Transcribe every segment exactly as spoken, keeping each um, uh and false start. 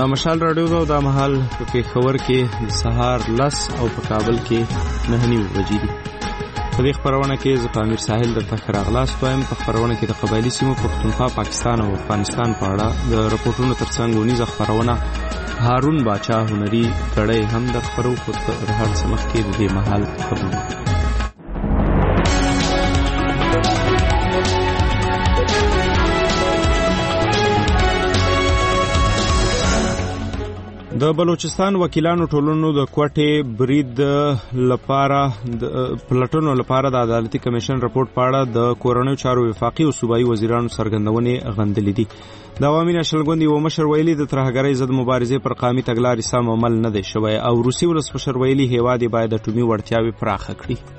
دا مشال راډیو دا د مهال په پېښور کې سهار لس او په کابل کې نهه نیمې بجې دي. په دې خپرونه کې زه په امیر ساحل درته ښه راغلاست وایم. په خپرونه کې د قبایلي سیمو پښتونخوا، پاکستان او افغانستان په اړه د رپورټونو ترڅنګ ونیزه خپرونه هارون باچا هنري کړی هم در خپرو. خو د هر څه مخکې د دې مهال خبرونه. د بلوچستان وکیلانو ټولنو د کوټې برید لپاره د پلټنو لپاره د عدالتي کمیشن رپورټ په اړه د کورنیو چارو وفاقي او صوبایي وزیرانو څرګندونې غندلې دي. د عوامي نېشنل ګوند یو مشر ویلي د ترهګرۍ ضد مبارزې پر قامي تګلارې سم عمل نه دی شوی او روسي ولسمشر ویلي هیواد یې باید اټومي وړتیاوې پراخه کړي.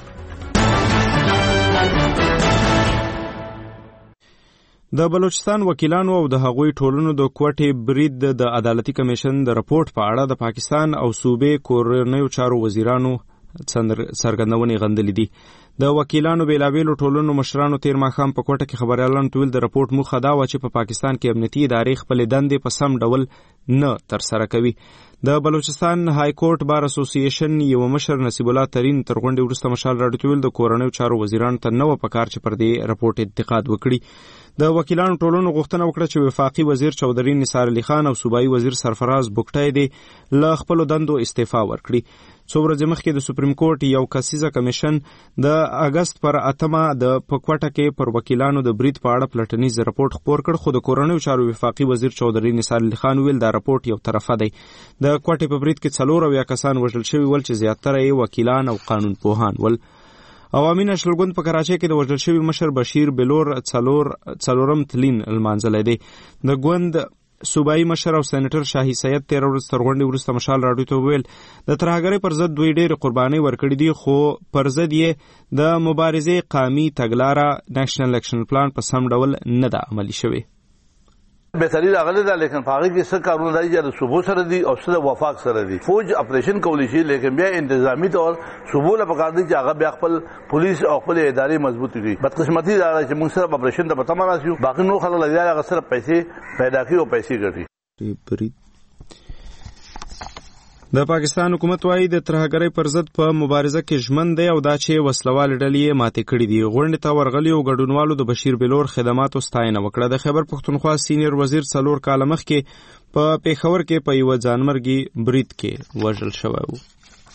د بلوچستان وکیلانو او د هغوی ټولنو د کوټې برید د عدالتي کمیشن د رپورټ په اړه د پاکستان او صوبې کورنیو چارو وزیرانو څرګندونې غندلې دي. د وکیلانو بیلابیلو ټولنو مشرانو تیر ماښام په کوټه کې خبریالانو ته ویل د رپورټ موخه دا وه چې په پاکستان کې امنیتي ادارې خپلې دندې په سم ډول نه ترسره کوي. د بلوچستان های کورټ بار اسوسییشن یو مشر نصیب الله ترین تر غونډې وروسته مشال راډیو ته ویل د کورنیو چارو وزیرانو ته نه وه پکار چې پر دې رپورټ انتقاد وکړي. د وکیلانو ټولنو غوښتنه وکړه چې وفاقي وزیر چودري نثار علي خان او صوبایي وزیر سرفراز بوکټی دې له خپلو دندو استعفا ورکړي. څو ورځې مخکې د سپریم کورټ یو کسیزه کمیشن د اګست پر اتمه د پکوټه کې پر وکیلانو د برید په اړه پلټنیز رپورټ خپور کړ. خو د کورنیو چارو وفاقي وزیر چودري نثار علي خان ویل دا رپورټ یو طرفه دی. د کوټې په برید کې څلور اویا کسان وژل شوي ول چې زیاتره یې وکیلان او قانون پوهان ول. عوامي نېشنل ګوند په کراچۍ کې د وژل شوي مشر بشیر بلور څلور څلورم تلین لمانځلی دی. د ګوند صوبایي مشر او سېنیټر شاهي سید تیر ورځ تر غونډې وروسته مشال راډیو ته وویل د ترهګرۍ پر ضد دوی ډېرې قربانۍ ورکړي دي خو پر ضد یې د مبارزې قامي تګلاره نیشنل اکشن پلان په سم ډول نه ده عملي شوې. بهتري راغلی ده لیکن په هغه کې څه کارونه دي چې د صوبو سره دي او څه د وفاق سره دي. فوج اپریشن کولی شي لیکن بیا انتظامی طور صوبو له پکار دي چې هغه بیا خپل پولیس او خپل ادارې مضبوط کړي. بدقسمتي دا چې موږ صرف اپریشن ته پته مراسیو باقي نو خلک لګیا هغه صرف پیسې پیدا کوي او پیسې ګټي. د پاکستان حکومت وايي د ترهګرۍ پر ضد په مبارزه کې ژمن دی او دا چې وسلوالې ډلې یې ماتې کړي دي. غونډې ته ورغلیو ګډونوالو د بشیر بلور خدماتو ستاینه وکړه. د خیبر پښتونخوا سینیر وزیر څلور کاله مخکې په پېښور کې په یوه ځانمرګي برید کې وژل شوی و.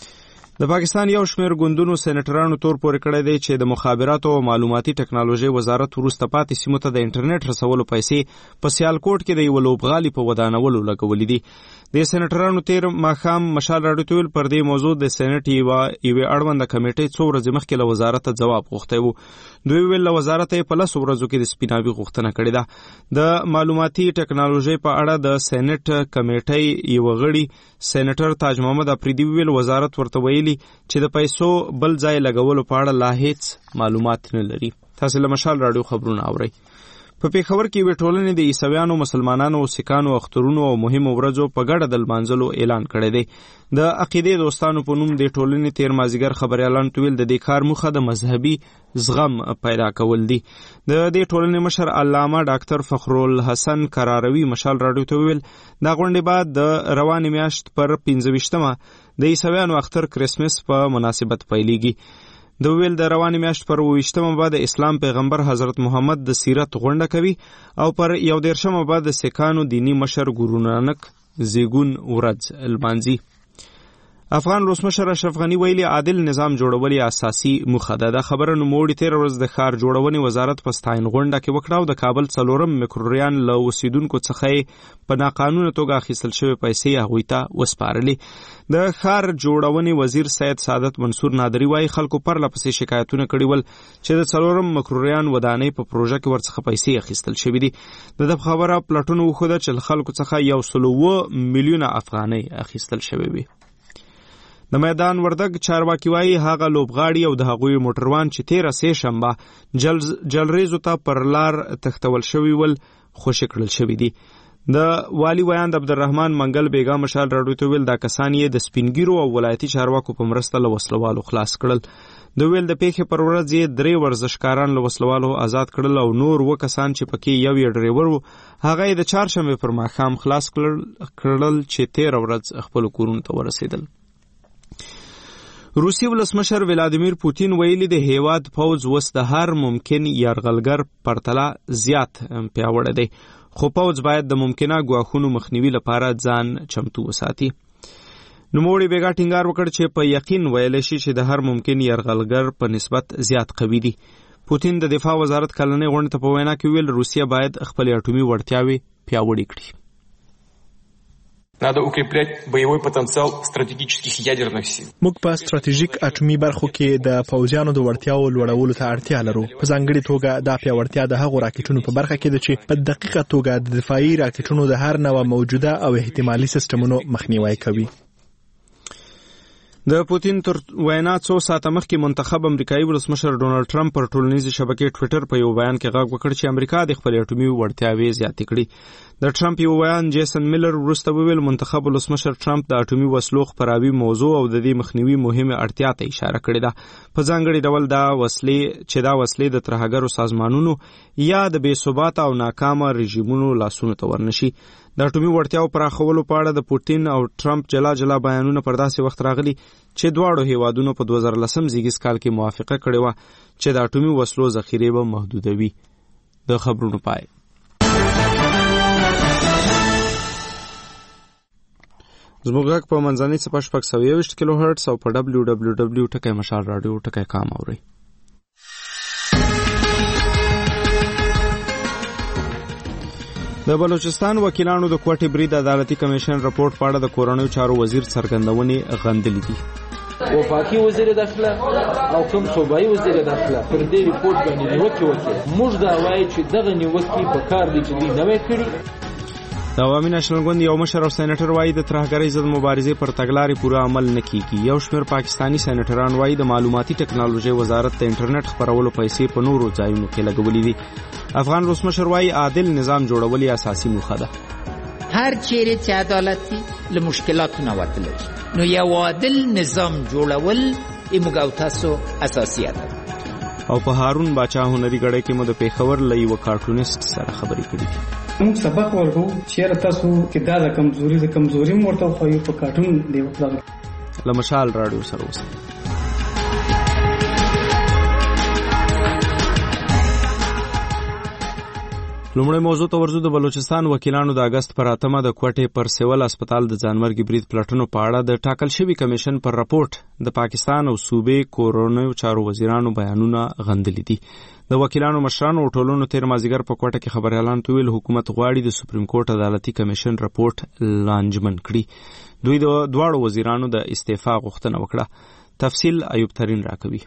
د پاکستان یو شمېر ګوندونو سېنیټرانو تور پورې کړی دی چې د مخابراتو او معلوماتي ټکنالوژۍ وزارت وروسته پاتې سیمو ته د انټرنیټ رسولو پیسې په سیالکوټ کې د یوه لوبغالي په ودانولو لګولې دي. د سېنیټرانو تیر ماښام مشال راډیو ته ویل پر دې موضوع د سېنیټ یوې اړونده کمیټې څو ورځې مخکې له وزارته ځواب غوښتی و. دوی ویل له وزارته یې په لسو ورځو کې د سپیناوي غوښتنه کړې ده. د معلوماتي ټکنالوژۍ په اړه د سېنیټ کمیټۍ یوه غړي سېنیټر تاج محمد افریدي ویل وزارت ورته ویلي چې د پیسو بل ځای لګولو په اړه لا هیڅ معلومات نه لري. تاسو له مشال راډیو خبرونه اورئ. په پېښور کې یوې ټولنې د عیسویانو، مسلمانانو او سیکانو اخترونو او مهمو ورځو په ګډه د لمانځلو اعلان کړی دی. د عقیدې دوستانو په نوم د ټولنې تیر مازدیګر خبریالانو ته ویل د دې کار موخه د مذهبي زغم پیدا کول دي. د دې ټولنې مشر علامه ډاکټر فخرالحسن کراروي مشال راډیو ته ویل دا غونډې بعد د روانې میاشت پر پنځه ویشتمه د عیسویانو اختر کرسمس په مناسبت پیلېږي. د ویل د روانې میاشت پر اووه ویشتمه به د اسلام پیغمبر حضرت محمد د سیرت غونډه کوي او پر یو دېرشمه به د سیکانو دینی مشر ګورو نانک زیګون ورځ لمانځي. افغان ولسمشر اشرف غني ویلي عادل نظام جوړول یې اساسي موخه ده. د خبره نوموړي تیر ورځ د ښار جوړونې وزارت په ستاین غونډه کې وکړه او د کابل څلورم میکروریان له اوسیدونکو څخه په ناقانونه توګه اخیستل شوې پیسې هغوی ته وسپارلې. د ښار جوړونې وزیر سید سعادت منصور نادري وایي خلکو پرله پسې شکایتونه کړي ول چې د څلورم میکروریان ودانۍ په پروژه کې ورڅخه پیسې اخیستل شوې دي. د دې خبره پلټنو وښوده چې خلکو څخه یو سل اووه میلیونه افغانۍ اخیستل شوې وي. د میدان وردګ چارواکي وایي هغه لوبغاړي او د هغوی موټروان چې تیره سې شنبه جلریزو ته پر لار تښتول شوي ول خوشي کړل شوي دي. د والی ویاند عبدالرحمن منګل بیګا مشال راډیو ته ویل دا کسان یې د سپینګیرو او ولایتي چارواکو په مرسته له وسلوالو خلاص کړل. د ویل د پیښې پر ورځ یې درې ورزشکاران له وسلوالو آزاد کړل او نور اووه کسان چې پکې یو یې ډریور و هغه یې د چهارشنبې پر ماښام خلاص کړل چې تېره ورځ خپلو کورونو ته ورسېدل. روسي ولسمشر ولادیمیر پوتین ویلي د هیواد پوځ اوس د هر ممکن یرغلګر پرتله زیات پیاوړی دی، خو پوځ باید د ممکنه ګواښونو مخنیوي لپاره ځان چمتو وساتي. نوموړي بیګا ټینګار وکړ چې په یقین ویلی شي چې د هر ممکن یرغلګر په نسبت زیات قوي دي. پوتین د دفاع وزارت کلنۍ غونډې ته په وینا کې ویل روسیه باید خپلې اټومي وړتیاوې پیاوړې کړي. Надо укреплять боевой потенциал стратегических ядерных сил. موږ په ستراتیژیک اټومي برخو کې د پوځیانو د وړتیاو لوړولو ته اړتیا لرو. په ځانګړي توګه دا پیاوړتیا د هغو راکټونو په برخه کې ده چې په دقیقه توګه د دفاعي راکټونو د هر نوع موجوده او احتمالي سیستمونو مخنیوی کوي. د پوتین تر وینا څو ساعته مخکې منتخب امریکایي ولسمشر ډونالډ ټرمپ پر ټولنیزې شبکې ټویټر په یو بیان کې غږ وکړ چې امریکا د خپلې اټومي وړتیاوې زیاتې کړي. د ټرمپ یو بیان جیسن میلر وروسته وویل منتخب ولسمشر ټرمپ د اټومي وسلو خپراوي موضوع او د دې مخنیوي مهمه اړتیا ته اشاره کړې ده. په ځانګړي ډول دا وسلې چې دا وسلې د ترهګرو سازمانونو یا د بې ثباته او ناکامه رژیمونو لاسونو ته ورنشي. د اټومي وړتیاو پراخولو په اړه د پوتین او ټرمپ جلا جلا بیانونه پر داسې وخت راغلي چې دواړو هیوادونو په دوه زره لسم زیږیز کال کې موافقه کړې وه چې د اټومي وسلو ذخیرې به محدودوي. د خبرونو پای. زموږ غږ په منځنۍ څپه شپږ سوه یوویشت کیلو هرټز او په ډبلیو ډبلیو ډبلیو ټکی مشال راډیو ټکی کام اورئ. د بلوچستان وکیلانو د کوټې برید عدالتي کمیشن رپورټ په اړه د کورنیو چارو وزیر څرګندونې غندلې دي. وفاقي وزیر داخله او کوم صوبایي وزیر داخله پر دې رپورټ باندې نیوکې وکړي. موږ دا وایو چې دغه نیوکې په کار دي چې دوی نه وای کړي. د عوامي نېشنل ګوند یو مشر او سېنیټر وایي د ترهګرۍ ضد مبارزې پر تګلارې پوره عمل نه کیږي. یو شمېر پاکستاني سېنیټران وایي د معلوماتي ټکنالوژۍ وزارت د انټرنیټ خپرولو پیسې په نورو ځایونو کې لګولې دي. افغان ولسمشر وایي عادل نظام جوړول یې اساسي موخه ده. هر چیرې چې عدالتي له مشکلاتو نه وتلی شي نو یو عادل نظام جوړول زموږ او تاسو اساسیت ده. او په هارون باچا هنري غړې کې مو د پیښور له یوه کارټونیسټ سره خبرې کړې دي. موږ سبق ورکو چې تاسو کې دا د کمزوري د کمزوري مرته خو یو په کارټون دی وکړل. له مشال راډیو سره اوسئ. لومړی موضوع ته ورځو. د بلوچستان وکیلانو د اګست پر اتمه د کوټې پر سیول اسپیټال د ځانمرګي برید پلټنو په اړه د ټاکل شوي کمیشن پر رپورټ د پاکستان او صوبې کورنیو چارو وزیرانو بیانونه غندلي دي. د وکیلانو مشرانو او ټولنو تیر مازدیګر په کوټه کې خبريالانو ته ویل حکومت غواړي د سپریم کورټ عدالتي کمیشن رپورټ لانجمن کړي. دوی د دواړو وزیرانو د استعفا غوښتنه وکړه. تفصیل ایوب ترین راکوي.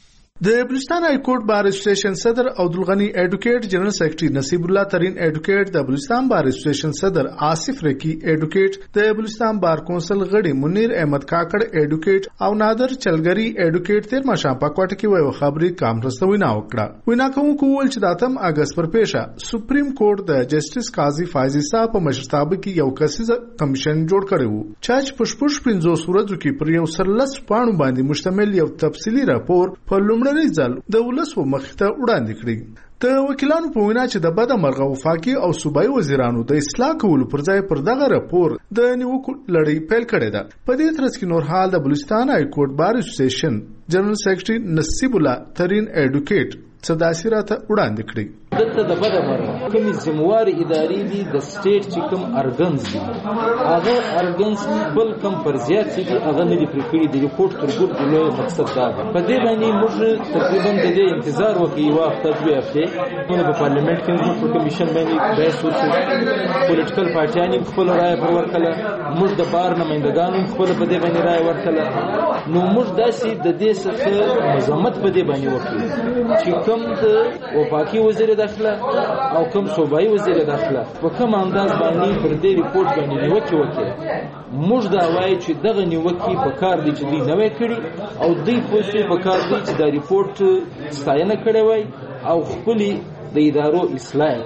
د بلوچستان های کورټ بار اسوسییشن صدر عبدالغنی ایڈوکیٹ، جنرل سیکرٹری نصیب الله ترین ایڈوکیٹ، د بلوچستان بار اسوسییشن صدر آصف رکی ایڈوکیٹ، د بلوچستان بار کونسل غړي منیر احمد کاکړ ایڈوکیٹ او نادر چلګری ایڈوکیٹ تیر ماښام په کوټه کې ویو خبري کانفرنس ته وینا وکړه. وینا کوونکو ویل چې د اتم اگست پر پیښه سپریم کورټ د جسټس قاضي فایزي صاحب په مشرتابه کې یو کسیزه کمیشن جوړ کړی وو چې په شپږ پنځوس ورځو کې پر یو سرلس پاڼو باندې مشتمل یو تفصیلي راپور په لومړني ځل د ولس په مخ ته وړاندې کړی. د وکیلانو په وینا چې د بده مرغه وفاقي او صوبایي وزیرانو د اصلاح کولو پر ځای پر دغه راپور د نیوکو لړۍ پیل کړې ده. په دې ترڅ کې نور حال د بلوچستان های کورټ بار اسوسییشن جنرل سیکرټری نصیب الله ترین ایډوکیټ صداسي راته وړاندې کړی. دلته د بده مرغه کومې ذموارې ادارې دي د سټیټ چې کوم ارګنز دي هغه ارګنز بل کوم فرضیات چې دي هغه نه دي پرې کړي. د ریپورټ تر ګوټ د لوی مقصد دا ده. په دې باندې موږ تقریبا د دې انتظار وکړو یوه هفته دوې هفتې موږ په پارلیمنټ کې موږ په کمیشن باندې بحث وکړو. پولیټیکل پارټیانې هم خپله رایه پر ورکړله، موږ د بار نمایندګانو هم خپله په دې باندې رایه ورکړله. نو موږ داسې د دې څخه مذمت په دې باندې وکړو چې کوم د وفاقي وزیر داخله او کوم صوبایي وزیر داخله په کوم انداز باندې پر دې ریپورټ باندې نیوکې وکړي. موږ دا وایو چې دغه نیوکې په کار دي چې دوی نه وای کړي او دوی پوه په کار دي چې دا ریپورټ ستاینه کړې وای او خپلې د ادارو اصلاح کړې وای.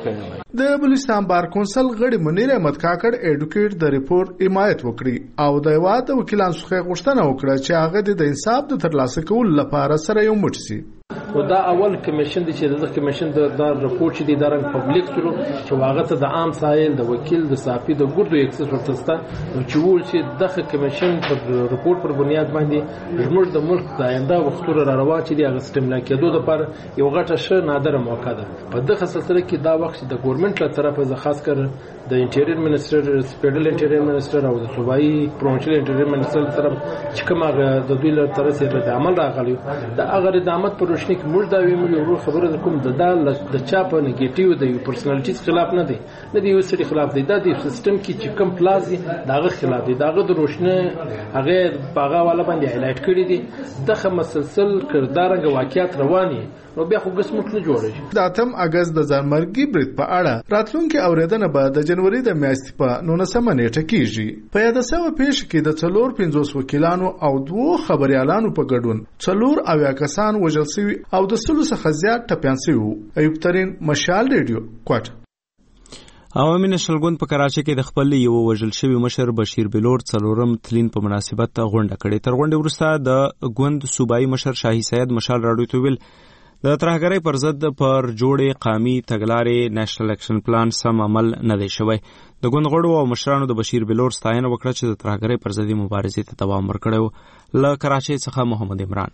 د بلوچستان بار کونسل غړي منیر احمد کاکړ اډوکیټ د ریپورت حمایت وکړي او د هیواد وکیلان څخه غوښتنه وکړه چې هغه د انصاف د ترلاسه کولو لپاره سره یو موټ شي. او دا اول کمیشن دی چې د کمیشن د دا رپورت چې د ادارې پبلک کړو چې هغه ته د عام سایل د وکیل د صافي د ګردو اکسس ورتستا چې ول چې دغه کمیشن پر رپورت پر بنیاد باندې زموږ د ملک د آینده وختونو را روا چې د اگستملا کېدو لپاره یو غټه ش نادره موقع ده. په دغه سلسله کې دا وخت د ګورنمنت له طرفه ز خاص کر د انټیریر منسٹر فدرال انټیریر منسٹر او د صوبایي پروینشل انټیریر منسٹر طرف چې کومه د دوی له طرفه د عمل راغلی د هغه د عامت پر روشنی کې موږ دا ویمو خبره کوم د د چا په نیگیټیو د یو پرسنالټیز خلاف نه دی نه دی یو سړي خلاف دی دا د سیستم کې چې کوم پلازي داغه خلاف دی داغه د روشنه هغه باغه والا باندې هایلایټ کړی دی دغه مسلسل کردارنګ واقعیت رواني نو بیا خو قسمت نه جوړیږي. د اتم اگست د ځانمرګي برید په اړه راتلونکي اوریدنه به د جنوري د میاشتې په نولسمه نیټه کېږي. په یاد سوه پیښ کې د څلور پنځوس وکیلانو او دوه خبريالانو په ګډون څلور اویا کسان وژل شوي او د سلو څخه زیات ټپیان شوي وو. ایوب ترين، مشال ریډیو، کوټه. عوامي نشل ګوند په کراچۍ کې د خپل یو وژل شوی مشر بشیر بلور څلورم تلین په مناسبت غونډه کړې. تر غونډې وروسته د ګوند صوبایي مشر شاهي سید مشال راډیو ته ویل د ترهګرۍ پر ضد پر جوړې قامي تګلارې نېشنل اکشن پلان سم عمل نه دی شوی. د ګوند غړو او مشرانو د بشیر بلور ستاینه وکړه چې د ترهګرۍ پر ضد مبارزې ته دوام ورکړی و. له کراچۍ څخه محمد عمران.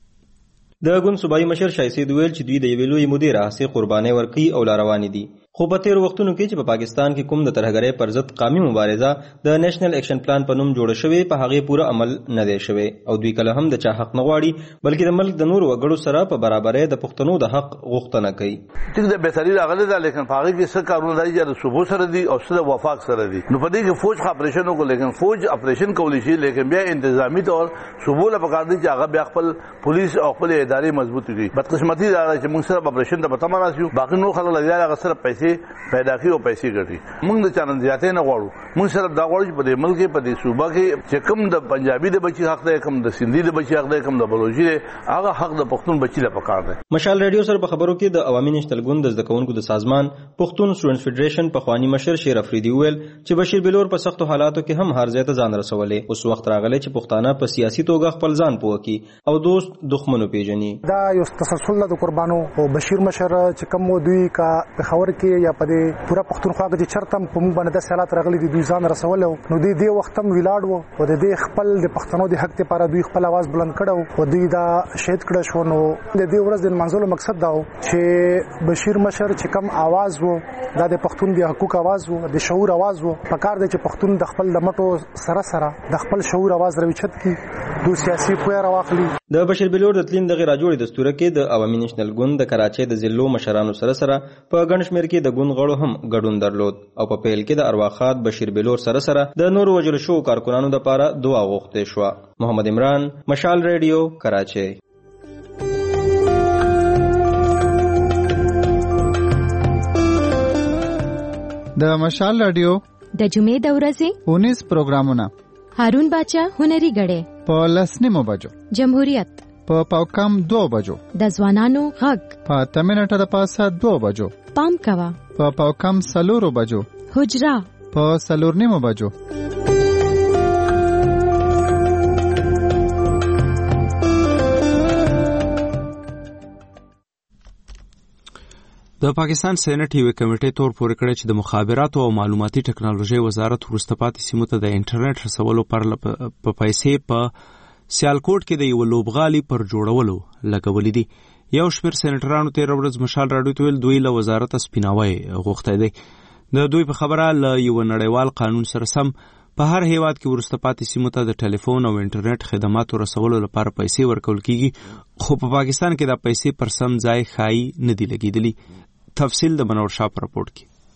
د ګوند صوبایي مشر شاهي سید ویل چې دوی د یوې لویې مودې راهیسې قربانۍ ورکوي او لا روانې دي. خو په تېرو وختونو کې چې په پاکستان کې کوم د ترهګرۍ پر ضد قامي مبارزه د نېشنل اکشن پلان په نوم جوړه شوې په هغې پوره عمل نه دی شوی او دوی کله هم د چا حق نه غواړي بلکې د ملک د نورو وګړو سره په برابرۍ د پښتنو د حق غوښتنه کوي. ټیک د بهتري راغلی ده لیکن په هغې کې څه کارونه دي چې د صوبو سره دي او څه د وفاق سره دي. نو په دې کې فوج خو اپریشن وکړو لیکن فوج اپریشن کولی شي لیکن بیا انتظامی طور صوبو له پکار دي چې هغه بیا خپل پولیس او خپل ادارې مضبوط کړي. بدقسمتي دا ده چې موږ سره اپریشن ته به تمه راسیو باقي نور خلک لګیا هغه سره پیسې پیدا کوي او پیسې ګټي. موږ د چانن زیاتې نه غواړو. موږ صرف دا غواړو چې په دې ملک په دې صوبه کې چې کوم د پنجابي د بچي حق دی کوم د سندي د بچي حق دی کوم د بلوچي دی هغه حق د پښتون بچي له پکار دی. مشال ریډیو سره په خبرو کې د عوامي نشتل ګوند د زده کوونکو د سازمان پښتون سټوډنټس فدریشن په خواني مشر شیر افریدي ویل چې بشیر بلور په سختو حالاتو کې هم هر ځای ته ځان رسولې. اوس وخت راغلی چې پښتانه په سیاسي توګه خپل ځان پوه کړي او دوست دښمنو پیژني. دا یو تسلسل د قربانو او بشیر مشر چې کوم دوی کا په خبر کې یا په دې پورا پښتونخوا کې چرته په موږ باندې د سالات راغلي دي دوی ځان رسول نو دې دې وخت هم ویلاړ وو او د دې خپل د پښتنو د حق لپاره دوی خپل आवाज بلند کړو او دوی دا شهید کړه شو. نو د دې ورځ د منځلو مقصد دا و چې بشیر مشر چې کوم आवाज وو دا د پښتون د حقوق आवाज وو د شعور आवाज وو په کار دی چې پښتون د خپل د مټو سره سره د خپل شعور आवाज رويچت کی دو سیاسي پوهه راوخلي. د بشیر بلور د تلین دغه راجوړې دستور کې د عوامي نېشنل ګوند د کراچۍ د ضلعو مشرانو سره سره په ګڼ شمېر کې د ګوند غړو هم ګډون درلود او په پیل کې د ارواخات بشیر بلور سره سره د نورو وژل شوو کارکونانو لپاره دعا غوښتې شوه. محمد عمران، مشال ریډیو، کراچۍ. د مشال رادیو د جمعې د ورځې اونیس پروګرامونه هارون باچا هنري غړې په لسنیمو بجو جمهوریت په پاوکم دو بجو د ځوانانو غږ په تمنټه د پاسه دو بجو پام کوا په پاوکم سلورو بجو حجرا په سلورنیمو بجو. د پاکستان سېنات یو کمیټې تور پورې کړی چې د مخابراتو او معلوماتي ټکنالوژي وزارت وروسته پاتې سیمو ته د انټرنیټ رسولو پر په پیسې په سیالکوټ کې د یو لوبغالي پر جوړولو لګولې دي. یو شمېر سېنټرانو تېره ورځ مشال راډیو ته ویل دوی له وزارت سپیناوی غوښتی دی. د دوی په خبره له یو نړیوال قانون سره سم په هر هیواد کې وروسته پاتې سیمو ته د ټلیفون او انټرنیټ خدماتو رسولو لپاره پیسې ورکول کیږي خو په پاکستان کې دا پیسې پر سم ځای ښایي نه دي لګېدلي. تفصیل د منور شاه په راپورټ کې.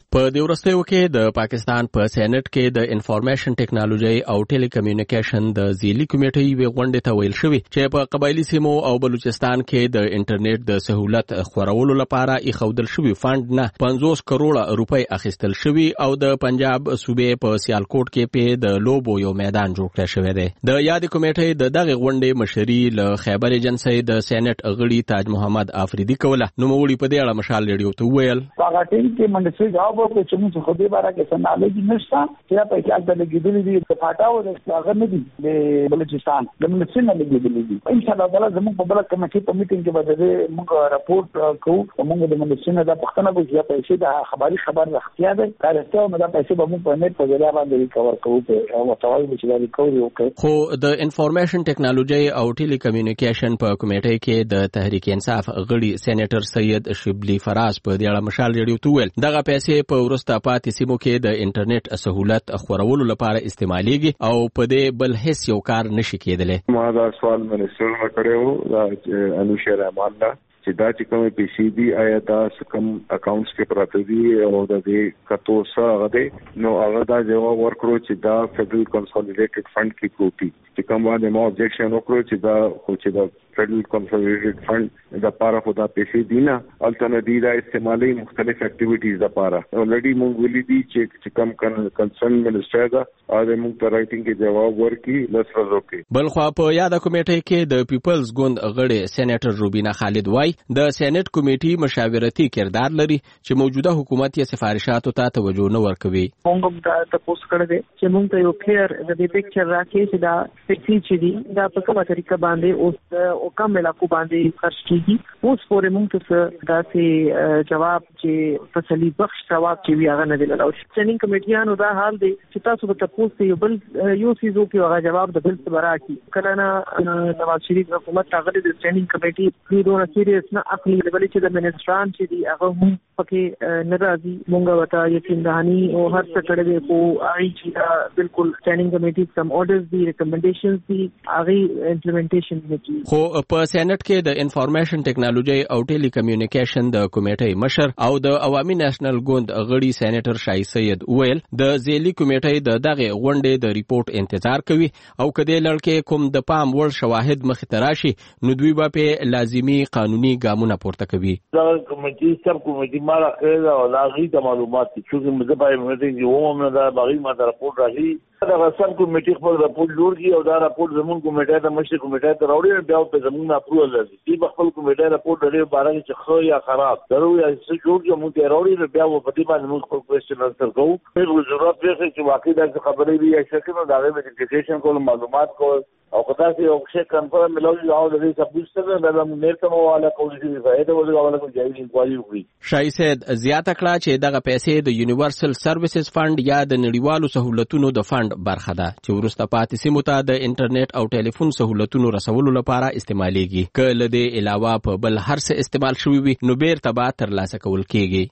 په دې ورستیو کې د پاکستان په سېنات کې د انفارمیشن ټیکنالوژي او ټیلی کمیونیکیشن د ځېلي کمیټې وی غونډې ته ویل شوی چې په قبایلی سیمو او بلوچستان کې د انټرنیټ د سہولت خورولو لپاره ایښودل شوی فند نه پنځوس کروڑه روپۍ اخیستل شوی او د پنجاب صوبې په سیالکوټ کې په د لوبو یو میدان جوړ کړی شوی دی. د یاد کمیټې د دغه غونډې مشري له خیبر ایجنسی د سېنات غړي تاج محمد افریدي کوله نو موري په دې اړه مشال ریډیو ته ویل هغه ټیم کې منډه جواب ورکړ چې موږ خو دې باره کې سنالوجي نشته چې په کې د لګیدلې دي په پټاو د هغه نه دي د بلوچستان د منسن نه لګیدلې دي ان شاء الله تعالی زموږ په بل کمیټې په میټینګ کې به موږ راپورټ کوو موږ د منسن د پښتنه به چې پیسې د خبري خبر راختیا ده کارسته او د پیسې به موږ په نت په ځای باندې ریکور کوو او متوازی چې دا ریکوري وکړي. خو د انفارمیشن ټیکنالوژي او ټیلی کمیونیکیشن په کمیټې کې د تحریک انصاف غړي سېنیټر سید شبلی فراز په دې اړه مشال ریډیو ته ویل دغه پیسې په ورسته پاتې سیمو کې د انټرنیټ سہولت خورولو لپاره استعمالېږي او په دې بل هیڅ یو کار نشي کېدلی. ما دا سوال منسټر نه کړو دا انوشیر رحمان دا چې دا چې کومې پیسې دي آیا دا کم اکاونټس کې پراته دي او د دې کتو څه غده نو هغه دا جواب ورکړو چې دا فیډرل کنسولیډیټډ فند کې پروتي چې کوم باندې ما objection وکړو چې دا خو چې دا فیډرل کنسولیډیټډ فند د پاره خو دا پیسې دي نه الټرنیټیو دا استعمالي مختلف اکټیویټیز د پاره اولریډي مونږ ویلي دي چې کم کنسرن منسټر دا او موږ ته رائټینګ کې جواب ورکړي لس ورځې کې. بل خو په یاد کمیټې کې د پیپلز ګوند غړي سېنیټر روبینا خالد وای د سېنات کمیټې مشاورتي کردار لري چې موجوده حکومت یې سفارشاتو ته توجه نه ورکوي. موږ دا تاسو کړی دی چې موږ ته یو کلیر د دې پکچر راکې چې دا پیسې چې دي دا په کومه طریقه باندې اوس او کوم علاقو باندې خرج کیږي اوس پورې موږ ته دا سي جواب چې تسلی بخش جواب چې وی هغه نه دی لرو. ټریننګ کمیټیانو دا حال دی چې تاسو به تاسو یو بل یو سیزو کې هغه جواب د بل څه راکې کله نه نواز شریف حکومت هغه د ټریننګ کمیټي پیډونه سیریس نه اخلي لبلې چې د منسټران چې دی هغه هم پکې ناراضي مونږ وتا یقین دهانی او هر څه کړی دی خو هغه چې بالکل ټریننګ کمیټي سم اورډرز دي ریکمنډیشنز دي هغه امپلیمنټیشن وکړي. خو په سېنات کې د انفارمیشن ټیکنالوژي او ټیلی کمیونیکیشن د کمیټې مشر او د عوامي نېشنل ګوند غړي سېنیټر شای سید ویل د ځېلي کمیټې د دغه غونډې د ریپورت انتظار کوي او کله لړکې کوم د پام وړ شواهد مخ ته راشي نو دوی به په لازمي قانوني ګامونه پورته کوي. دا کمیټې سب کمیټې ما راکړه او لاغي د معلومات چې موږ په میټینګ کې ومه دا باغی ما د راپور راغی دا سب کمیټې خپل راپور جوړ کړي او دا راپور زمون کمیټې د مشر کمیټې ته راوړي بیا په زمون اپروval لري چې خپل کمیټې راپور لري بارے چې خو یا خراب درو یا څه جوړ چې موږ ته راوړي بیا په دې باندې موږ خپل کوېسچن انسر کوو په ضرورت وي چې واقعي دا خبرې وي یا شکه دا غوښتنه انټیګریشن کول معلومات کول او کدا چې یو څه کنفرم ملوي او د دې سبوت سره د نیټه مو والا کولی شي فائدہ ولګول والا کو جایي انکوایري وکړي. شای سید زیاته کړه چې دغه پیسې د یونیورسل سرویسز فند یا د نړیوالو سہولتونو د فند برخه ده چې ورسته پاتې سیمو ته د انټرنیټ او ټلیفون سہولتونو رسولو لپاره استعمالېږي. کله دې علاوه په بل هر څه استعمال شوی وي نو بیرته به ترلاسه کول کېږي.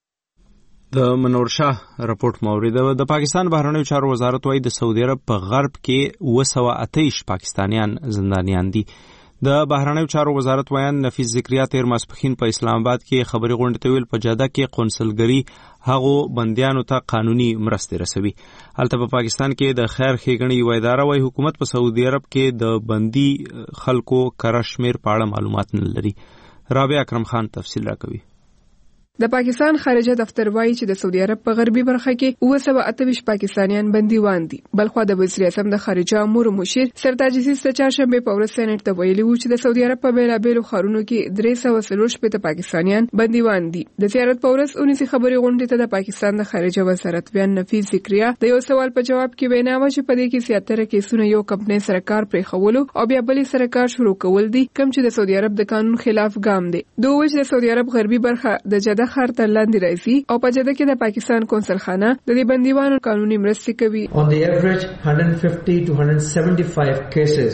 د منور شاه رپورت مورید د پاکستان بهرنیو چارو وزارت وايي د سعودي عرب په غرب کې اوه سوه اته ویشت پاکستانیان زندانیان دي. د بهرنیو چارو وزارت ویان نفیس ذکریا تیر ماسپخین په اسلام آباد کې خبري غونډه ته ویل په جاده کې قونسلګری هغو بندیانو ته قانوني مرستې رسوي. هلته په پاکستان کې د خیر ښېګڼې یوه اداره وايي حکومت په سعودي عرب کې د بندي خلکو کره شمیر په اړه معلومات نه لري. رابعه اکرم خان تفصیل راکوي. د پاکستان خارجه دفتر وایي چې د سعودي عرب په غربي برخه کې اوه سوه اته ویشت پاکستانیان بندیوان دي. بلخوا د وزیر اعظم د خارجه امور مشیر سرتاج عزیز د چهارشنبه په ورځ سېنات ته ویلي و چې د سعودي عرب په بیلابېلو ښارونو کې درې سوه څلور شپېته پاکستانیان بندیوان دي. د زیارت په ورځ اونیسي خبري غونډې ته د پاکستان د خارجه وزارت ویان نفیس ذکریا د یو سوال په جواب کې وینا وکړه چې په دې کې زیاتره کیسونه یو کمپنۍ سره کار پرېښولو او بیا بلې سره کار شروع کول دي کوم چې د سعودي عرب د قانون خلاف ګام دی. دوی وایي چې د سعودي عرب غربي برخه د جده ښار تر لاندې او په جده کې د پاکستان کونسل خانه د دې بندیوانو قانوني مرستې کوي. On the average one hundred fifty to one hundred seventy-five cases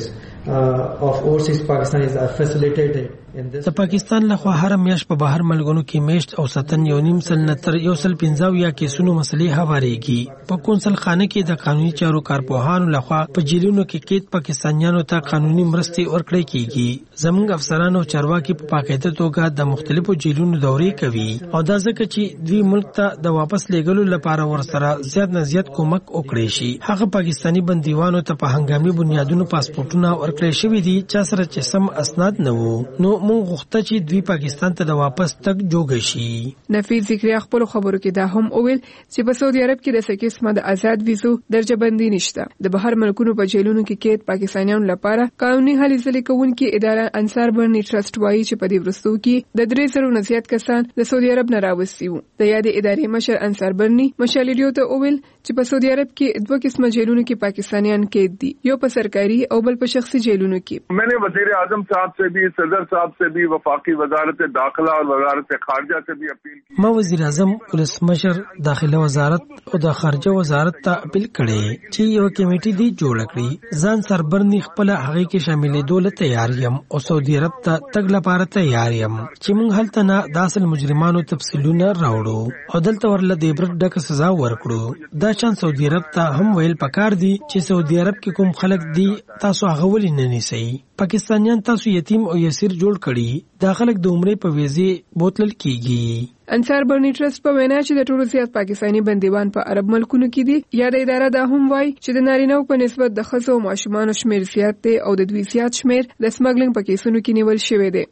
uh, of overseas Pakistanis are facilitated. د پاکستان لخوا هر میاش په بهر ملګرو کې میشت او ستن یو نیم سل نتر یو سل پنځاو یا کیسونو مسلې هوارېږي. په کونسل خانه کې د قانوني چارو کارپوهانو لخوا په جیلونو کې قید پاکستانیانو ته قانوني مرستې ورکړې کیږي. زموږ افسران او چارواکي په باقاعده توګه د مختلفو جیلونو دورې کوي او دا ځکه چې دوی ملک ته د واپس لیږلو لپاره ورسره زیات نه زیات کومک وکړي شي. هغه پاکستاني بندیوانو ته په هنګامي بنیادونو پاسپورتونه ورکړل شوي دي چې سره چې سم اسناد نه وو. نو مونږ غوښته چې دوی پاکستان ته د واپس تګ جوګ شي. نفیس ذکریا خپل خبرو کې دا هم وویل چې په سعودي عرب کې د څه قسمه د آزاد ویزو درجه بندي نشته. د بهر ملکونو په جیلونو کې قید پاکستانیانو لپاره قانوني هلې ځلې کوونکې اداره انصار برني ټرست وایي چې په دې وروستو کې د درې سلو نه زیات کسان د سعودي عرب نه راوستي وو. د یادې ادارې مشر انصار برني مشالریو ته وویل چې په سعودي عرب کې دوه قسمه جیلونو کې پاکستانیان قید دي، یو په سرکاري او بل په شخصي جیلونو کې. میں نے وزیر اعظم صاحب سے بھی، صدر صاحب سے بھی، وفاقی وزارت داخلہ اور وزارت خارجہ سے بھی اپیل کی. ما وزیر اعظم ولسمشر داخله وزارت او د خارجه وزارت ته اپیل کړي چې یو کمیټه دی جوړ کړي. ځان سربرني خپل هغه کې شاملې دولت تیار یم او سعودي عرب ته تګ لپاره تیار یم چې موږ هلته نه داسل مجرمانو تفصیلونه راوړو او دلته ورله د عبرت ډکه سزا ورکړو. دا شان سعودي عرب ته هم ویل پکار دي چې سعودي عرب کې کوم خلک دي تاسو هغه ولې نه نیسئ. پاکستانیان تاسو یتیم او یسیر جوړ کړي، دا خلک د عمرې په ویزې بوتلل کیږي. انصار برني ټرست په وینا چې د ټولو زیات پاکستانی بندیوان په عرب ملکونو کې دي. یا د اداره دا هم وایي چې د نارینه‌و په نسبت د ښځو او ماشومانو شمیر زیات دی او د دوی زیات شمیر د سمګلینګ په کیسونو کې نیول شوی دی.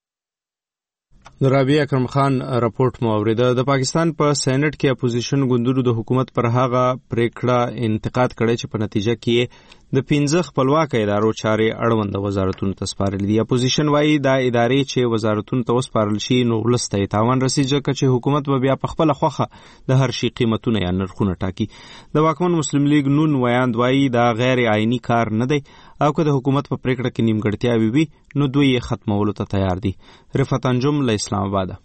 رابعه اکرم خان راپورټ مو اوریده. د پاکستان په سېنات کې اپوزیشن ګوندونو د حکومت پر هغه پریکړه انتقاد کړی چې په نتیجه کې د پنځه خپلواک ادارو چارې اړوند وزارتونو ته سپارل دي. اپوزیشن وایي دا ادارې چې وزارتونو ته وسپارل شي نو ولس ته تاوان رسیږي ځکه چې حکومت به بیا په خپل خوخه د هر شي قیمتونه یا نرخونه ټاکي. د واکمن مسلم لیگ نون ویاند وایي دا غیر آئینی کار نه دی او که د حکومت په پریکړه کې نیمګړتیاوې وي نو دوی یې ختمولو ته تیار دي. رفعت انجم له اسلام آباد.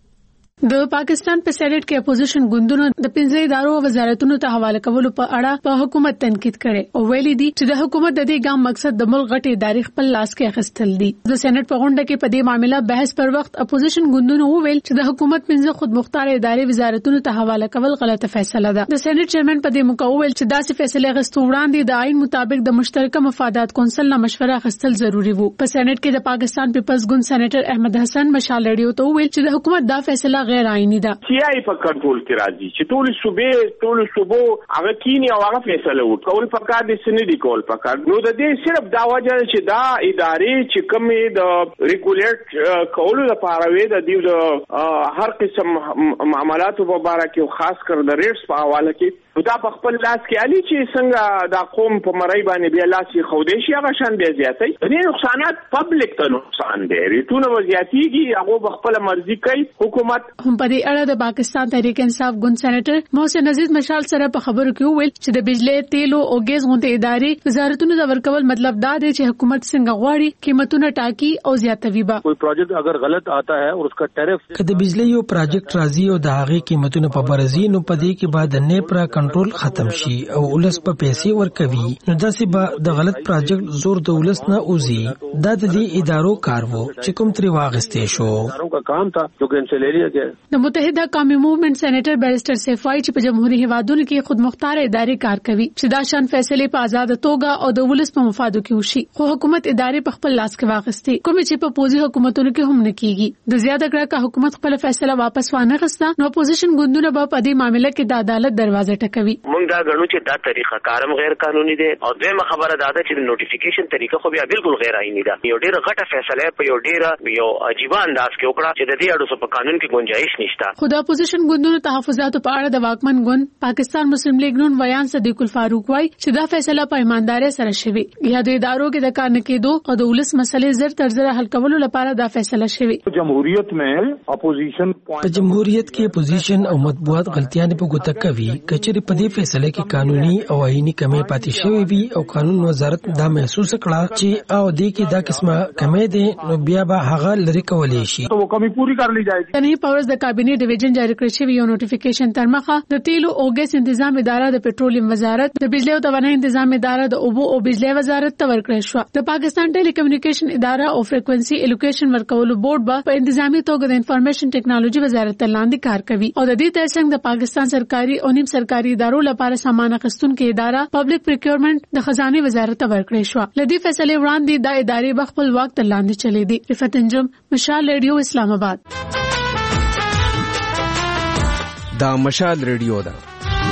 د پاکستان په سېنات کې اپوزیشن ګوندونو د پنځه ادارو او وزارتونو ته حواله کولو په اړه په حکومت تنقید کړي او ویلي دي چې د حکومت د دې ګام مقصد د ملک غټي ادارې خپل لاس کې اخیستل دي. د سېنات په غونډه کې په دې معاملې بحث پر وخت اپوزیشن ګوندونو وویل چې د حکومت پنځه خود مختار ادارې وزارتونو ته حواله کول غلطه فیصله ده. د سېنات چیرمن په دې موقع وویل چې داسې فیصله غوښتل وړاندې د آئین مطابق د مشترکه مفادات کونسل نه مشوره اخیستل ضروری وو. په سېنات کې د پاکستان پیپلز ګوند سېنیټر احمد حسن مشال لړیو ته وویل چې د حکومت دا فیصله غیر آئینی ده. سی آی په کنټرول کې راځي چې ټول صوبې ټول صوبو هغه کینی او هغه فیصله وکړي پکار دي سندي کول پکار. نو د دې صرف دا وجه چې دا ادارې چې کومې د ریګولیټ کولو لپاره وي د دې د هر قسم معاملاتو په اړه کې خاص کر د ریټس په حواله کې دا په خپل لاس کې علي چې څنګه دا قوم په مړی باندې بیا لاس یې خودي شي هغه شان بیا زیاتي. دې نقصانات پبلک ته نقصان دي، ریټونه وزياتيږي، هغه خپل مرزي کوي. حکومت هم په دې اړه د پاکستان تحریک انصاف ګوند سېنیټر محسن عزیز مشال سره په خبرو کې وویل چې د بجلی، تیلو او ګیس غونډې ادارې وزارتونو ته ورکول مطلب دا دی چې حکومت څنګه غواړي قیمتونه ټاکي او زیاتوي. با کوئی پروجیکٹ اگر غلط آتا ہے اور اس کا ټیرف که د بجلی یو پروجیکټ راځي او د هغه قیمتونه په برزي نو په دې کې بعد نه پر کنټرول ختم شي او ولس په پیسې ورکوي نو داسې به د غلط پروجیکټ زور د ولس نه اوزي. دا د دې ادارو کار وو چې کوم تری واغستې شو. ادارو کا کام تھا جو کہ ان سے لے لیا گیا. د متحده قومي موومېنټ سېنیټر بیرسټر سیفای چې په جمهوریت هیوادونو کې خود مختار ادارې کار کوي چې دا شان فیصله په آزاد توګه او د ولس په مفادو کې وشي، خو حکومت ادارې په خپل لاس کې واغستې کوم چې په پوزي حکومتونو کې هم نه کیږي. د زیاته کړه که حکومت خپل فیصله واپس وانه غوښته نو اپوزیشن ګوندونه به په دې معاملې کې د عدالت دروازه ټکوي. موږ دا غنو چې دا طریقه کارم غیر قانوني دی او دویمه خبره دا ده چې نوټیفیکیشن طریقه خو بیا بالکل غیر آئینی ده. یو ډیره غټه فیصله په یو ډیره یو عجیب انداز کې وکړه چې د دې اړو په قانون کې گنجائش نشته. خو د اپوزیشن ګوندونو تحفظاتو په اړه د واکمن ګوند پاکستان مسلم لیگ نون ویان صدیق الفاروق وايي چې دا فیصله په ایماندارۍ سره شوی یا د ادارو کې د کار نه کېدو او د ولس مسلې زر تر زر حل کولو لپاره دا فیصله شوی. جمهوریت میں اپوزیشن په جمهوریت کې اپوزیشن او مطبوعات غلطیاں په ګوته کوي. کچري چې په دې فیصله کې قانوني او آئینی کمی پاتې شوی وي او قانون وزارت دا محسوس کړه چې او دې کې دا قسمه کمی ده نو بیا به هغه لري کولای شي تو کمی پوری کر لی جائے گی. تنهایی پاورز د کابینه ډیویژن جاری کړی شوی یو نوټیفیکیشن تر مخه د تیلو او ګیس تنظیم اداره د پټرولیم وزارت د بجلی او توانایي تنظیم اداره د اوبو او بجلی وزارت ته ورکړی شو. د پاکستان ټیلی کمیونیکیشن اداره او فریکوئنسي الوکیشن ورکولو بورډ به په انتظامی توګه د انفارمیشن ټیکنالوژي وزارت لاندې کار کوي او د دې ترڅنګ د پاکستان سرکاري او نیم سرکاري ادارو لپاره سامان اخیستونکو اداره پبلک پریکیورمنٹ د خزانه وزارت ته ورکړی شو. لدی فیصله وړاندې د ادارې بخپل وخت لاندې چلی دي. رفعت انجم، مشال ریډیو، اسلام آباد. دا مشال ریډیو ده.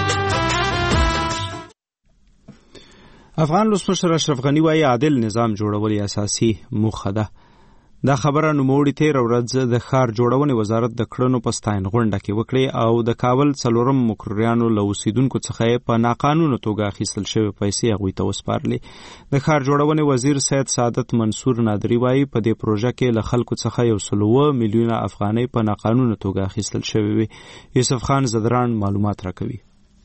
افغان ولسمشر اشرف غنی وايي عادل نظام جوړول اساسي موخه ده. دا خبره نوموړي تیر ورځ د ښار جوړونې وزارت د کړنو په ستاین غونډه کې وکړې او د کابل څلورم مقرریانو له اوسیدونکو څخه په ناقانونه توګه اخیستل شوې پیسې هغوی ته وسپارلې. د ښار جوړونې وزیر سید سعادت منصور نادري وايي په دې پروژه کې له خلکو څخه یو سل اووه میلیونه افغانۍ په ناقانونه توګه اخیستل شوې وي. یوسف خان زدران معلومات راکوي.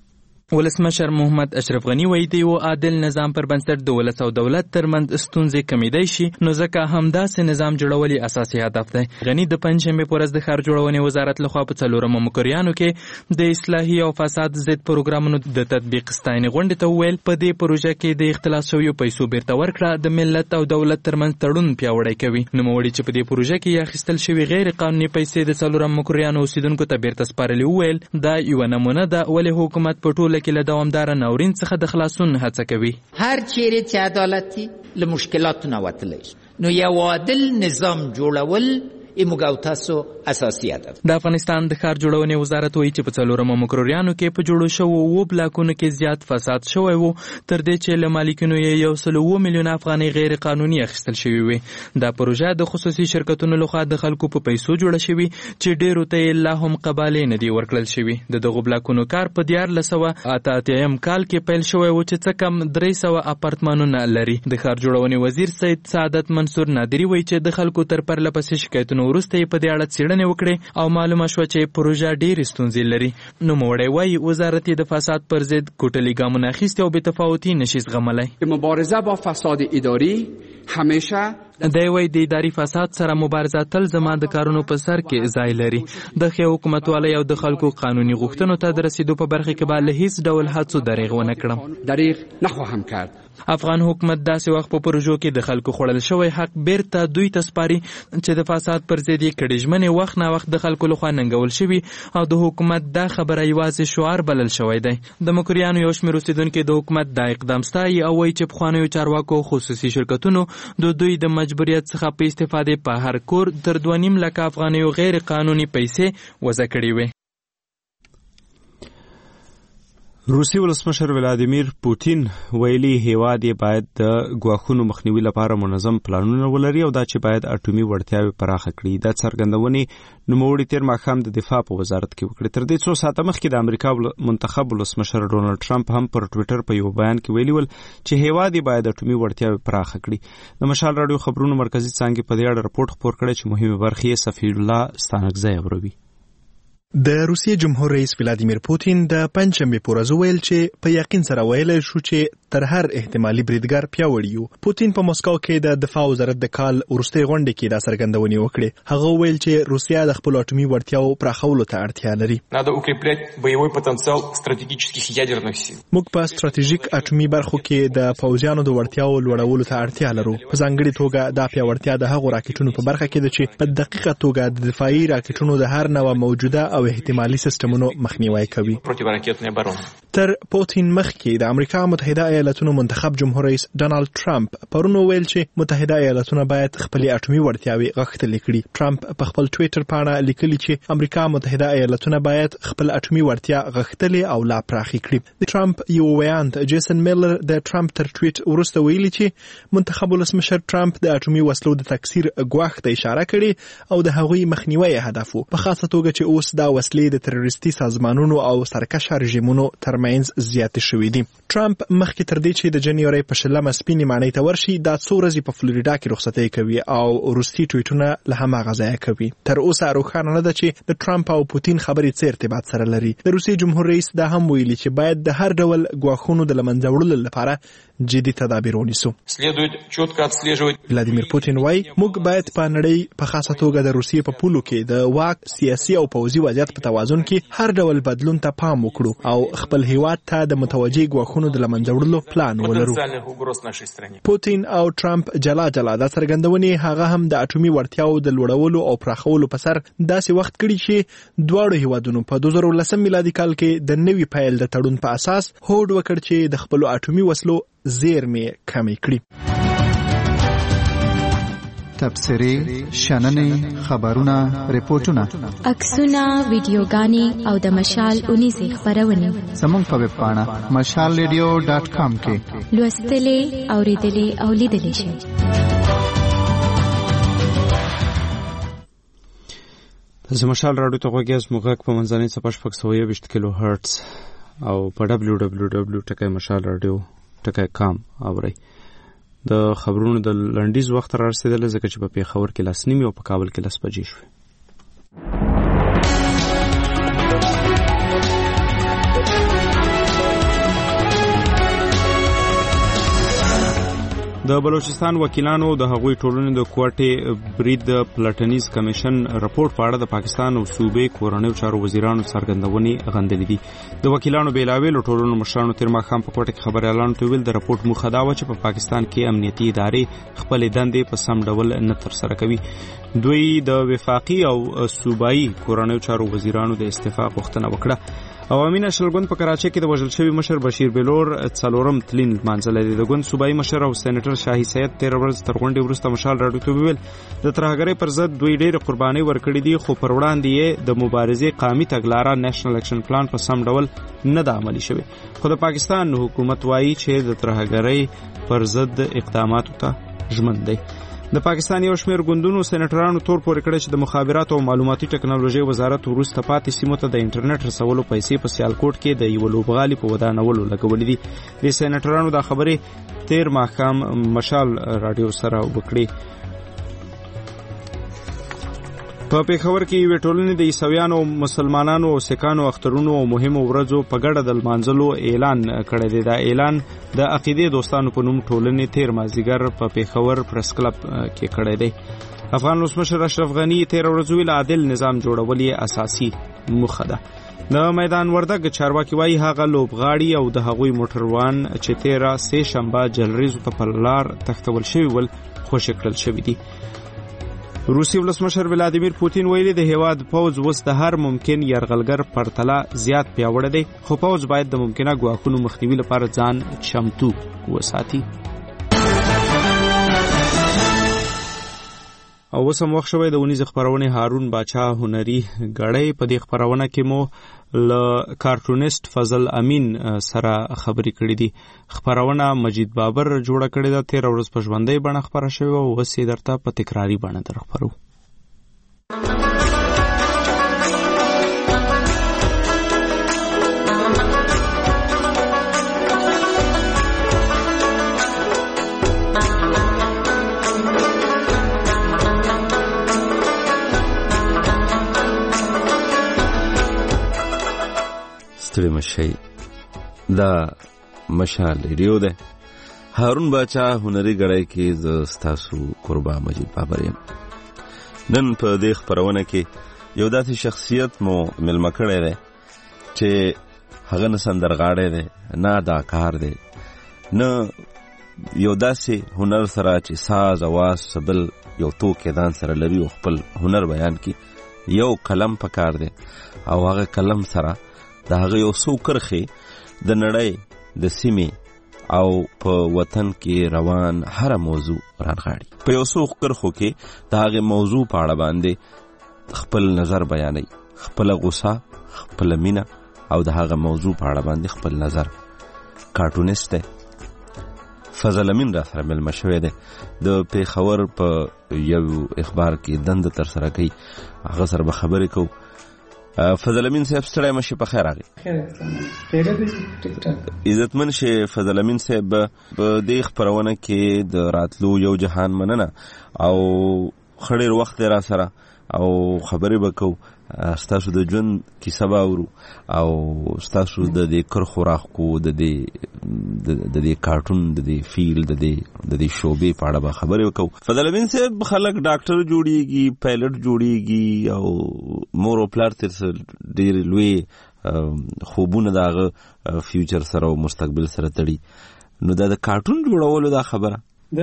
ولسمشر محمد اشرف غنی وایي د یو عادل نظام پر بنسټ د ولس او دولت ترمنځ ستونزې کمیدای شي نو ځکه همداسې نظام جوړول اساسي هدف دی. غنی د پنځشنبې په ورځ د ښار جوړونې وزارت لخوا په څلورمه مقرریانو کې د اصلاحي او فساد ضد پروګرامونو د تطبیق ستاینې غونډې ته وویل په دې پروژه کې د اختلاس شویو پیسو بیرته ورکړه د ملت او دولت ترمنځ تړون پیاوړی کوي. نوموړي چې په دې پروژه کې اخیستل شوي غیر قانوني پیسې د څلورم مقرریانو اوسیدونکو ته بیرته سپارلې وویل دا یوه نمونه ده ولې حکومت په ټوله کې له دوامداره ناورین څخه د خلاصون هڅه کوي. هر چیرې چې عدالتي له مشکلاتو نه وتلی نو یو عادل نظام جوړول ایموږ او تاسو اساسي هدف. د افغانستان د ښار جوړونې وزارت وایي چې په څلورمه مقرریانو کې په جوړو شوو اووه بلاکونو کې زیات فساد شوی و تر دې چې له مالکینو یې یو سل اووه میلیونه افغانۍ غیر قانوني اخیستل شوي وي. دا پروژه د خصوصي شرکتونو لخوا د خلکو په پیسو جوړه شوي چې ډېرو ته یې لا هم قبالې نه دي ورکړل شوي. د دغو بلاکونو کار په دیارلس سوه اته اتیا کال کې پیل شوی و چې څه کم درې سوه اپارتمانونه لري. د ښار جوړونې وزیر سید سعادت منصور نادري وایي چې د خلکو تر پرله پسې شکایتونو وروسته یې په دې اړه څېړنې وکړې او معلومه شوه چې پروژه ډېرې ستونزې لري. نوموړی وایي وزارت یې د فساد پر ضد کوټلي ګامونه اخیستي او بېتفاوتي نشي زغملی. مبارزه با فساد اداري همیشه دی وایي د اداري فساد سره مبارزه تل زما د کارونو په سر کې ځای لري. د ښې حکومتوالۍ او د خلکو قانوني غوښتنو ته د رسیدو په برخه کې به له هیڅ ډول هڅو دریغ ونه کړم. دریغ نخواهم کرد. افغان حکومت داسې وخت په پروژو کې د خلکو خوړل شوی حق بیرته دوی ته سپاري چې د فساد پر ضد یې کړې ژمنې وخت نه وخت د خلکو لخوا ننګول شوي او د حکومت دا خبره یوازې شعار بلل شوی دی. د مقریانو یو شمېر اوسېدونکي د حکومت دا اقدام ستایي او وایي چې پخوانیو چارواکو خصوصي شرکتونو د دوی د مجبوریت څخه په استفادې په هر کور تر دوه نیم لکه افغانیو غیر قانوني پیسې وضع کړې وې. روسي ولسمشر ولادیمیر پوتین ویلي هیواد یې باید د ګواښونو مخنیوي لپاره منظم پلانونه ولري او دا چې باید اټومي وړتیاوې پراخه کړي. دا څرګندونې نوموړي تیر ماښام د دفاع په وزارت کې وکړې. تر دې څو ساعته مخکې د امریکا منتخب ولسمشر ډونالډ ټرمپ هم پر ټویټر په یو بیان کې ویلي ول چې هیواد یې باید اټومي وړتیاوې پراخه کړي. د مشال راډیو خبرونو مرکزي څانګې په دې اړه راپورټ خپور کړی چې مهمه برخه یې سفیر الله ستانکزی اوروي. د روسیې جمهور رئیس ولادیمیر پوتین د پنځشنبې په ورځ ویل چې په یقین سره ویلی شو چې تر هر احتمالي بریدګر پیاوړي یو. پوتین په مسکو کې د دفاع وزارت د کال وروستۍ غونډې کې دا څرګندونې وکړې. هغه ویل چې روسیا د خپل اټومي وړتیاو پراخولو ته اړتیا لري. موږ په ستراتیژیک اټومي برخو کې د پوځیانو د وړتیاو لوړولو ته اړتیا لرو. په ځانګړي توګه دا پیاوړتیا د هغو راکټونو په برخه کې ده چې په دقیقه توګه د دفاعي راکټونو د هر نوع موجوده او احتمالي سیستمونو مخنیوي کوي. تر پوتین مخکې د امریکا متحده ایالاتونو منتخب جمهور رئیس ډانالډ ټرمپ پرون ویل چې متحده ایالاتونه باید خپل اټومي وړتیاوې غښتلې کړي. ټرمپ په خپل ټویټر باندې لیکلي چې امریکا متحده ایالاتونه باید خپل اټومي وړتیا غښتلې او لا پراخه کړي. د ټرمپ یو ویاند جیسن میلر د ټرمپ تر ټویټ وروسته ویلي چې منتخب ولسمشر ټرمپ د اټومي وسلو د تکثیر ګواښ ته اشاره کړې او د هغوی مخنیوي هدف و، په خاصه توګه چې اوس دا وسلې د تروریستي سازمانونو او سرکشه رژیمونو تر ترمنځ زیاتې شوې دي. ټرمپ مخکې تر دې چې د جنوري په شلمه سپینې ماڼۍ ته ورشي دا څو ورځې په فلوریډا کې رخصتۍ کوي او روسي ټویټونه له هماغه ځایه کوي. تر اوسه روښانه نه ده چې د ټرمپ او پوتین خبرې څه ارتباط سره لري. د روسي جمهور رئیس دا هم ویلي چې باید د هر ډول ګواښونو د له منځه وړلو لپاره جدي تدابیر ونیسو. ولادیمیر پوتین وایي موږ باید په نړۍ په خاصه توګه د روسیې په پولو کې د واک، سیاسي او پوځي وضعیت په توازن کې هر ډول بدلون ته پام وکړو او خپل هیواد ته د متوجه ګواښونو د له منځه وړلو پلان ولرو. پوتین او ټرمپ جلا جلا د څرګندونې هغه هم د اټومي وړتیاو د لوړولو او پراخولو په سر داسې وخت کړي چې دواړو هیوادونو په دوه زره ولسم میلادي کال کې د نوي پیل د تړون په اساس هوډ وکړ چې د خپلو اټومي وسلو زیرمې کمې کړي. تبصرې، شننې، خبرونه، ریپورتونه، عکسونه، ویډیوګانې او د مشال اونیزې خپرونې زموږ په ویب پاڼه مشال ریډیو ډاټ کام کې لوستلې، اوریدلې او لیدلې شئ. تاسو مشال راډیو ته غوږ یاست. موږ په منځنۍ څپه شپږ سوه یوویشت کیلو هرتز او په ډبلیو ډبلیو ډبلیو ټکی مشال راډیو ټکی کام اورئ. د خبرونو د لنډیز وخت را رسېدلی ځکه چې په پېښور کې لس نیمې او په کابل کې لس بجې شوې. د بلوچستان وکیلانو د هغوی ټولنې د کوټې برید د پلټنیز کمیشن راپور په اړه د پاکستان او صوبې کورنیو چارو وزیرانو څرګندونې غندلې دي. د وکیلانو بیلابیلو ټولنو مشرانو تېر ماښام په کوټه کې خبریالانو ته ویل د راپور موخه دا وه چې په پاکستان کې امنیتي ادارې خپلې دندې په سم ډول نه ترسره کوي. دوی د وفاقي او صوبایي کورنیو چارو وزیرانو د استعفا غوښتنه وکړه. عوامي نشل ګوند په کراچۍ کې د وژل شوي مشر بشیر بلور څلورم تلین لمانځلی دی. د ګوند صوبایي مشر او سېنیټر شاهي سید تېره ورځ تر غونډې وروسته مشال راډیو ته وویل د ترهګرۍ پر ضد دوی ډېرې قربانۍ ورکړي دي خو پر وړاندې یې د مبارزې قامي تګلاره نیشنل اکشن پلان په سم ډول نه ده عملي شوې. خو د پاکستان حکومت وایي چې د ترهګرۍ پر ضد اقداماتو ته ژمن دی. د پاکستان یو شمېر ګوندونو سېنیټرانو تور پورې کړی چې د مخابراتو او معلوماتي ټکنالوژۍ وزارت وروسته پاتې سیمو ته د انټرنیټ رسولو پیسې په سیالکوټ کې د یوه لوبغالي په ودانولو لګولې دي. د سېنیټرانو دا خبرې تېر ماښام مشال راډیو سره وکړې. په پېښور کې یوې ټولنې د عیسویانو او مسلمانانو او سکانو اخترونو او مهمو ورځو په ګډه د لمانځلو اعلان کړی دی. دا اعلان د عقیدې دوستانو په نوم ټولنې تېر مازدیګر په پېښور پریس کلب کې کړی دی. افغان ولسمشر اشرف غني تېره ورځ ویل عادل نظام جوړول یې اساسي موخه ده. د میدان وردګ چارواکي وایي هغه لوبغاړي او د هغوی موټروان چې تېره سې شنبه جلریزو ته په لار تښتول شوي ول خوشي کړل شوي دي. روسي ولسمشر ولادیمیر پوتین ویلي د هیواد پوځ اوس د هر ممکن یرغلګر پرتله زیات پیاوړی دی خو پوځ باید د ممکنه ګواښونو مخنیوي لپاره ځان چمتو وساتي. او اوس هم وخت شوی د اونیزې خپرونې هارون باچا هنري ګړی. په دې خپرونه کې مو له کارټونیسټ فضل امین سره خبرې کړې دي. خپرونه مجید بابر جوړه کړې ده. تېره ورځ په ژوندۍ بڼه خپره شوې او اوس یې درته په تکراري بڼه در خپرو. ستړي مشئ دا مشال ریډیو ده. هارون باچا هنري ګړی کې زه ستاسو قربا مجید بابر یم. نن په دې خپرونه کې یو داسې شخصیت مو مېلمه کړی دی چې هغه نه سندرغاړی دی نه اداکار دی نه یو داسې هنر سره چې ساز اواز سبل یو توکی ځان سره لري او خپل هنر بیان کړي. یو قلم پکار دی او هغه قلم سره د هغه یو څو کرښې د نړۍ د سیمې او په وطن کې روان هر موضوع رانغاړي. په یو څو کرښو کې د هغه موضوع په اړه باندې خپل نظر بیانوي، خپل غوسه، خپل مینه او د هغه موضوع په اړه باندې خپل نظر. کارټونیسټ دی. فضل امین را سره مېلمه شوی دی. د پېښور په یو اخبار کې دنده ترسره کوي. هغه سره به خبرې کوو. فضل امین صاحب ستړی مشه په خیر راغی. خیر دې عزتمن شه فضل امین صاحب په دې خبرونه کې د راتلو یو جهان مننه او خړیر وخت را سره او خبرې وکاو ستاسو د ژوند کیسه باورو او ستاسو د دې کرخو راخو د دې د دې کارټون د دې فیل د دې د دې شوبې په اړه خبرې وکاو. فضل امین صاحب خلک ډاکټر جوړیږي، پایلټ جوړیږي او مور او پلار تر ډېر لوی خوبونه دغه فیوچر سره او مستقبل سره تړي. نو دا د کارټون جوړولو دا خبره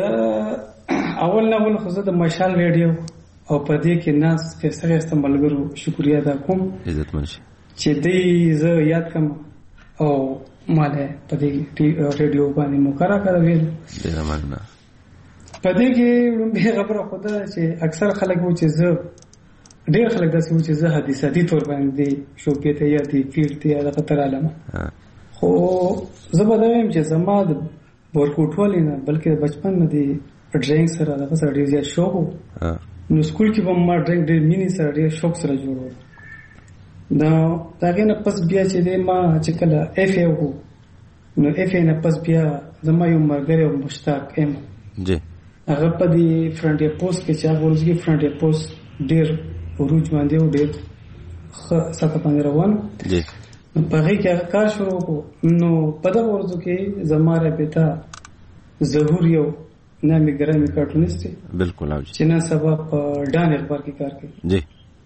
د اول نه ول خو د مشال ریډیو او په دې کې ناس فیصله استعمالګرو شکریا ادا کوم عزتمن شي چې دې زه یاد کوم او ماله په دې ریډیو باندې مقرره کړو ویل ډیر مننه. په دې کې به خبره خدا چې اکثر خلک و چې زه ډیر خلک داسې و چې زه حدیثاتي تور باندې شو کې ته یا دې فیل ته یا د خطر علامه خو زه به دا وایم چې زما د ورکوټوالې نه بلکې بچپن نه دی ډرینګ سره دغه سره ډیر زیات شوق و. نو سکول کې به ما ډرینګ ډیر مینې سره ډیر شوق سره جوړول. دا هغې نه پس بیا چې دی ما چې کله اف ای وکړو نو اف ای نه پس بیا زما یو ملګری او مشتاق ایم هغه په دې فرنټ پوسټ کې چې هغه ورځګي فرنټ پوسټ ډیر عروج باندې او ډیر ښه ساته باندې روان نو په هغې کې هغه کار شروع وکړو. نو په دغه ورځو کې زما رابطه ظهور یو نامی ګرامي کارټونیست بالکل او چې نن سبا په ډان اخبار کې کار کوي. جی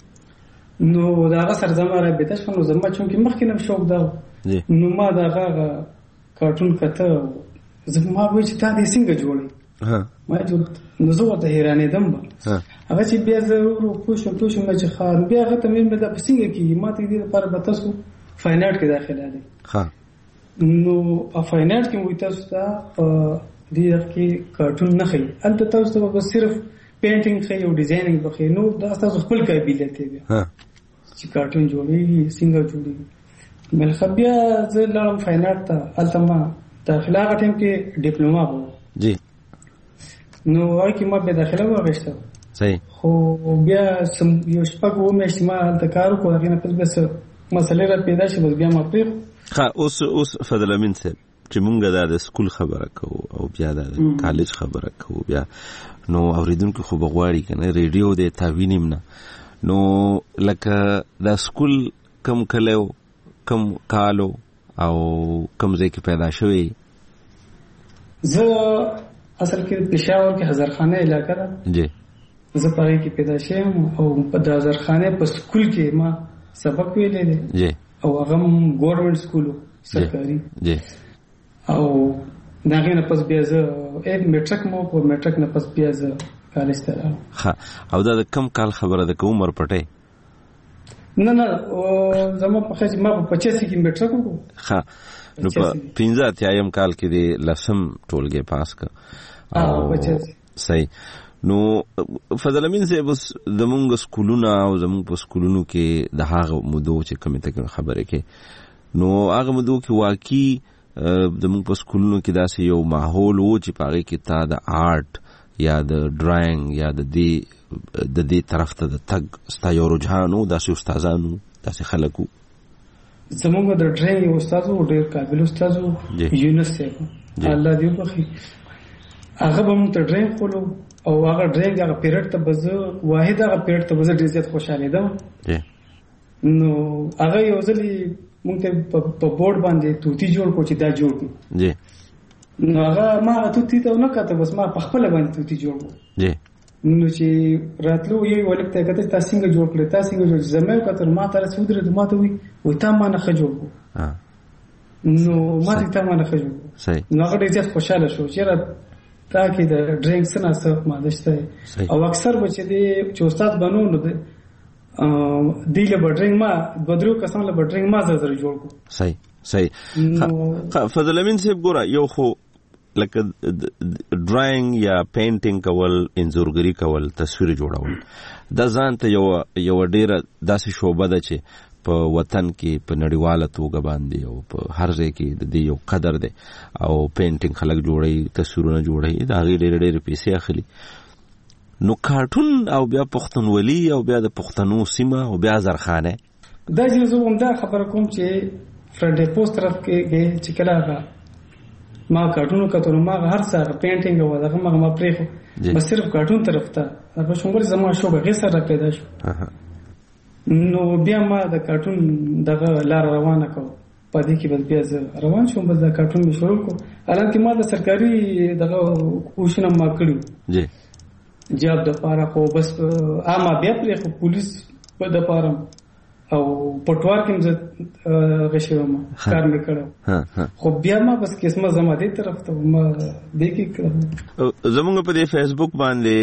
نو دا هغه سره زما رابطه شوه. نو زما چونکې مخکې نه شوق دا نو ما دا هغه کارټون کته زما وایي چې تا دې څنګه جوړې ما جوړ نو زه ورته حیرانېدم به هغه چې بیا زه ورو پوه شوم پوه شوم چې ښه بیا هغه ته مې دا په څنګه کېږي ما ته دې لپاره به تاسو فاین آرټ کې داخله دی. نو په فاین آرټ کې وایي تاسو ته دې کې کارټون نه خي البته تاسو ته بس صرف پینټینګ خي او ډیزاینینګ بخي نو دا تاسو خپل قابلیت دی چې کارټون جوړي څنګه جوړي. بل خبیا زه لاړم فاین آرټ ته البته ما داخله هغه ټیم کې ډیپلوما وو جی نو هغه کې ما به داخله وغوښته صحیح خو بیا سم یو شپږ و مې اجتماع د کار کو هغه نه پس بس مسلې را پیدا شي بس بیا ما پریخ ها اوس اوس فضل امین صاحب چې مونږ د سکول خبره کوو او بیا د کالج خبره کوو بیا نو اوریدونکو خو بغواړي کنه ریډیو د تاوینیم نه نو لکه د سکول کم کلو کم کالو او کم ځای کې پیدا شوی. زه اصل کې پېښور کې هزارخانه علاقه ده جی زه پاره کې پیدا شوم او په د هزارخانه په سکول کې ما سبق ویلې دي جی او هغه ګورنمنت سکول سرکاري جی او داغه نه پس بیا زه اې میټرک مو په میټرک نه پس بیا زه کالج ته راغلم. ها او دا کم کال خبره ده کوم عمر پټه نه نه زما په خځه ما په پچاسی کې میټرک وکړو. ها نو په پنځه اتیایم کال کې د لسم ټولګي پاس ک او صحیح. نو فضل امین صاحب زمونږ سکولونه او زمونږ په سکولونو کې د هغه مودو چې کومه ته خبره کې نو هغه مودو کې واقعي زمونږ په سکولونو کې داسې یو ماحول و چې په هغې کې تا د آرټ یا د ډرایینګ یا د دې د دې طرف ته د تګ ستا یو رجحان و داسې استادانو داسې خلک وو. زمونږ د ډرایینګ یو استاد و ډېر قابل استاد و یونس صاحب الله دې وبخي هغه به موږ ته ډرایینګ ښولو او هغه ډرایینګ هغه پیریډ ته به زه واحد هغه پیریډ ته به زه ډېر زیات خوشحالېدم. نو هغه یو ځلې موږ ته په بورډ باندې توتی جوړ کړو چې دا جوړ کړو جی نو هغه ما هغه توتی ته ونه کاته بس ما په خپله باندې توتی جوړ کړو جی نو چې راتلو یو ولک ته کته تاسو څنګه جوړ کړی تاسو څنګه جوړ زمې کتر ما تر سودره د ما ته وي وای تا ما نه خجو کو نو ما ته تا ما نه خجو صحیح نو هغه ډېر خوشاله شو چې را تا کې د ډرینګ سره څه ما دشته او اکثر بچ دي چې استاد بنو نو دی له بډرینګ ما بدرو کسان له بډرینګ ما زړه جوړ کو صحیح صحیح. فضل امین صاحب ګوره یو خو لکه ډرایینګ یا پینټینګ کول انځورګري کول تصویر جوړول دا ځان ته یو یو ډیره داسې شوبه ده چې په وطن کې په نړیواله توګه باندې او په هر ځای کې د دې یو قدر دی او پینټینګ خلک جوړوي تصویرونه جوړوي د هغې ډېرې ډېرې پیسې اخلي. نو کارټون او بیا پښتونولي او بیا د پښتنو سیمه او بیا زرخانه دا چې زه هم دا خبره کوم چې فرنټ پوسټ طرف کې چې کله ما کارټونو کتل ما هر څه پینټینګ او دغه ما ما پرې بس صرف کارټون طرف ته په شومبر زما شو به سره پیدا شو نو بیا ما د کارټون دغه لار روانه کو پدې کې بس بیا روان شوم بس د کارټون می شروع کو الان کې ما د سرکاري دغه کوشنه ما کړو جی جاب د پاره خو بس اما بیا پرې خو پولیس په د پاره او پټوار کې زه غشوم کار مې کړو خو بیا ما بس قسمه زما دې طرف ته ما دې کې کړم زمونږ په دې فیسبوک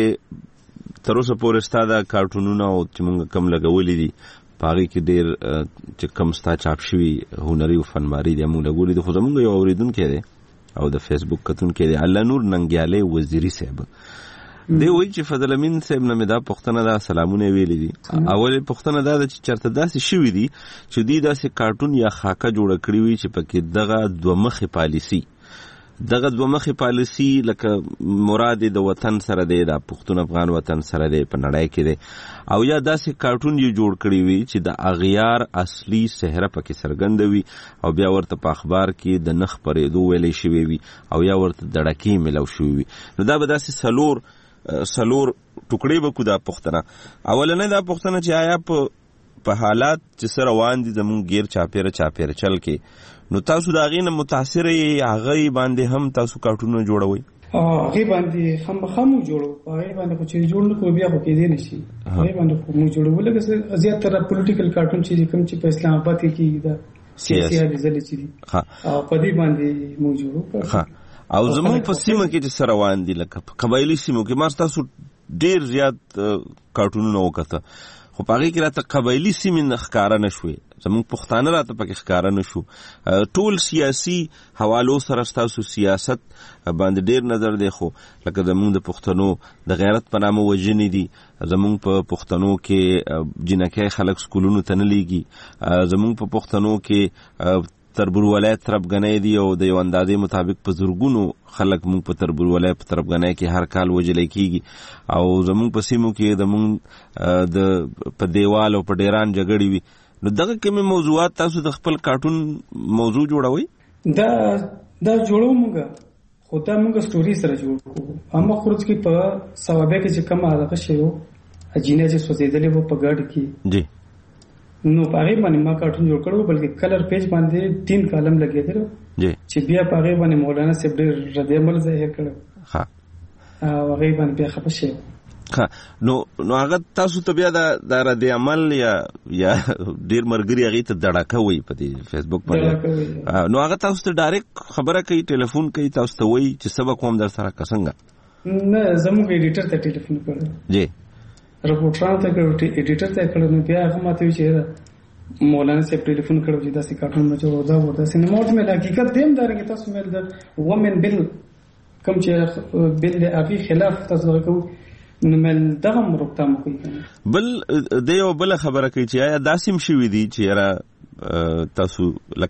باندې تر اوسه پورې ستاده کارټونونه او چې موږ کم لګولې دي پاره کې ډېر چې کم ستا چاپ شوی هنري او فنماري دي موږ لګولې دي خو زمونږ یو اوریدونکو دی او د فیسبوک کتونکو دی الله نور ننګیاله وزیری صاحب دی وایي چې فضل امین صاحب نه مې دا پوښتنه دا سلامونه ویلي دي اول پوښتنه دا ده چې چرته داسې شوي دي چې دوی داسې کارټون یا خاکه جوړه کړې وي چې پکې دغه دوه مخې پالیسي دغه دوه مخې پالیسي لکه مراد د وطن سره دی د پښتون افغان وطن سره دی په نړۍ کې دی او یا داسې کارټون یې جوړ کړی وي چې د اغیار اصلي صحره پکې څرګنده وي او بیا ورته په اخبار کې د نخ پرېدو ویلی شوی وي او یا ورته دړکې میلاو شوي وي نو دا به داسې سلور سلور ټوکړې به کو دا پوښتنه اولنه دا پوښتنه چې آیا په په حالات چې سره روان دي زمونږ غیر چاپیره چاپیره چل کې نو تاسو د هغې نه متاثره یې هغې باندې هم تاسو کارټونونه جوړوئ هغې باندې خامخا موږ جوړو هغې باندې خو چې جوړ نه کړو بیا خو کېدی نه شي هغې باندې خو موږ جوړو لکه زیاتره پولیټیکل کارټون چې کوم چې په اسلام آباد کې کېږي دا سیاسي حافظلې چې دي په دې باندې موږ جوړو او زمون په سیمه کې چې سره روان دي لکه په قبایلي سیمو کې ما تاسو ډیر زیات کارټونونه وکړه خو په هغې کې راته قبایلي سیمې نه ښکاره نه شوې زمونږ پښتانه راته پکې ښکاره نه شو ټول سیاسي حوالو سره ستاسو سیاست باندې ډیر نظر دی خو لکه زمونږ د پښتنو د غیرت په نامه وژنې دي زمونږ په پښتنو کې جنکۍ خلک سکولونو ته نه لیږي زمونږ په پښتنو کې تربورولای تربګنۍ دي او د یو اندازې مطابق په زرګونو خلک موږ په تربورولای په تربګنۍ کې هر کال وژلی کېږي او زموږ په سیمو کې زموږ د په دیوال او په ډیران جګړې وي نو دغه کومې موضوعات تاسو د خپل کارټون موضوع جوړوئ دا دا جوړو موږ خو دا موږ سټوري سره جوړ کوو اما خروج کې په سوابه کې چې کوم هغه شی وو اجینه چې سوځېدلې وو په ګډ کې جی نو پاره باندې ما کارټون جوړ کړو بلکې کلر پیج باندې تین کالم لګېدل جی چې بیا پاره باندې مولانا صاحب ډېر رد عمل ظاهر کړو ها او هغه باندې بیا خپه شي ها نو نو هغه تاسو ته بیا د رد عمل یا یا ډېر مرګري هغه ته دړه کوي په دې فیسبوک باندې نو هغه تاسو ته ډایرکټ خبره کوي ټلیفون کوي تاسو ته وایي چې سبق کوم در سره کسنګ نه زموږ ایډیټر ته ټلیفون کړو جی رپورټران ته کړو ایډیټر ته کړو نو بیا هغه ماته وی چې مولانا صاحب ټلیفون کړو چې داسې کارټون مچو ودا ودا سینماټ مې حقیقت دیم دارنګ تاسو مې د وومن بل کوم چې بل د افي خلاف تاسو کوو نو مې دغه مرکتام کوي بل د یو بل خبره کوي چې آیا داسیم شوی دی چې را تاسو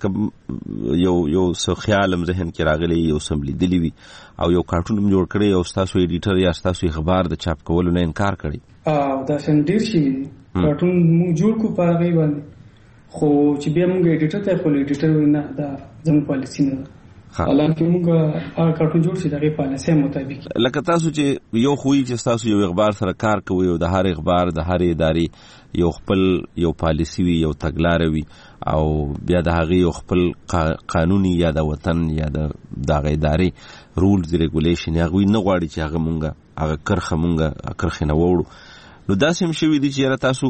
لکه یو یو څه خیال هم ذهن کې راغلی یو سملی دلی وي او یو کارټون هم جوړ کړی او تاسو ایډیټر یا تاسو اخبار د چاپ کولو نه انکار کړی او دا څنګه ډیر شي کارټون موږ جوړ کو په هغه باندې خو چې بیا موږ ایډیټر ته خو ایډیټر وینا دا زموږ پالیسی نه حالانکه موږ هغه کارټون جوړ شي دغه پالیسی مطابق لکه تاسو چې یو خوې چې تاسو یو اخبار سره کار کوي او د هر اخبار د هر ادارې یو خپل یو پالیسی وي یو تګلارې وي او بیا د هغه یو خپل قانوني یا د وطن یا د دغه ادارې رولز ریګولیشن هغه نه غواړي چې هغه مونږه هغه کرخه مونږه کرخه نه وړو نو داسې هم شوي دي چې تاسو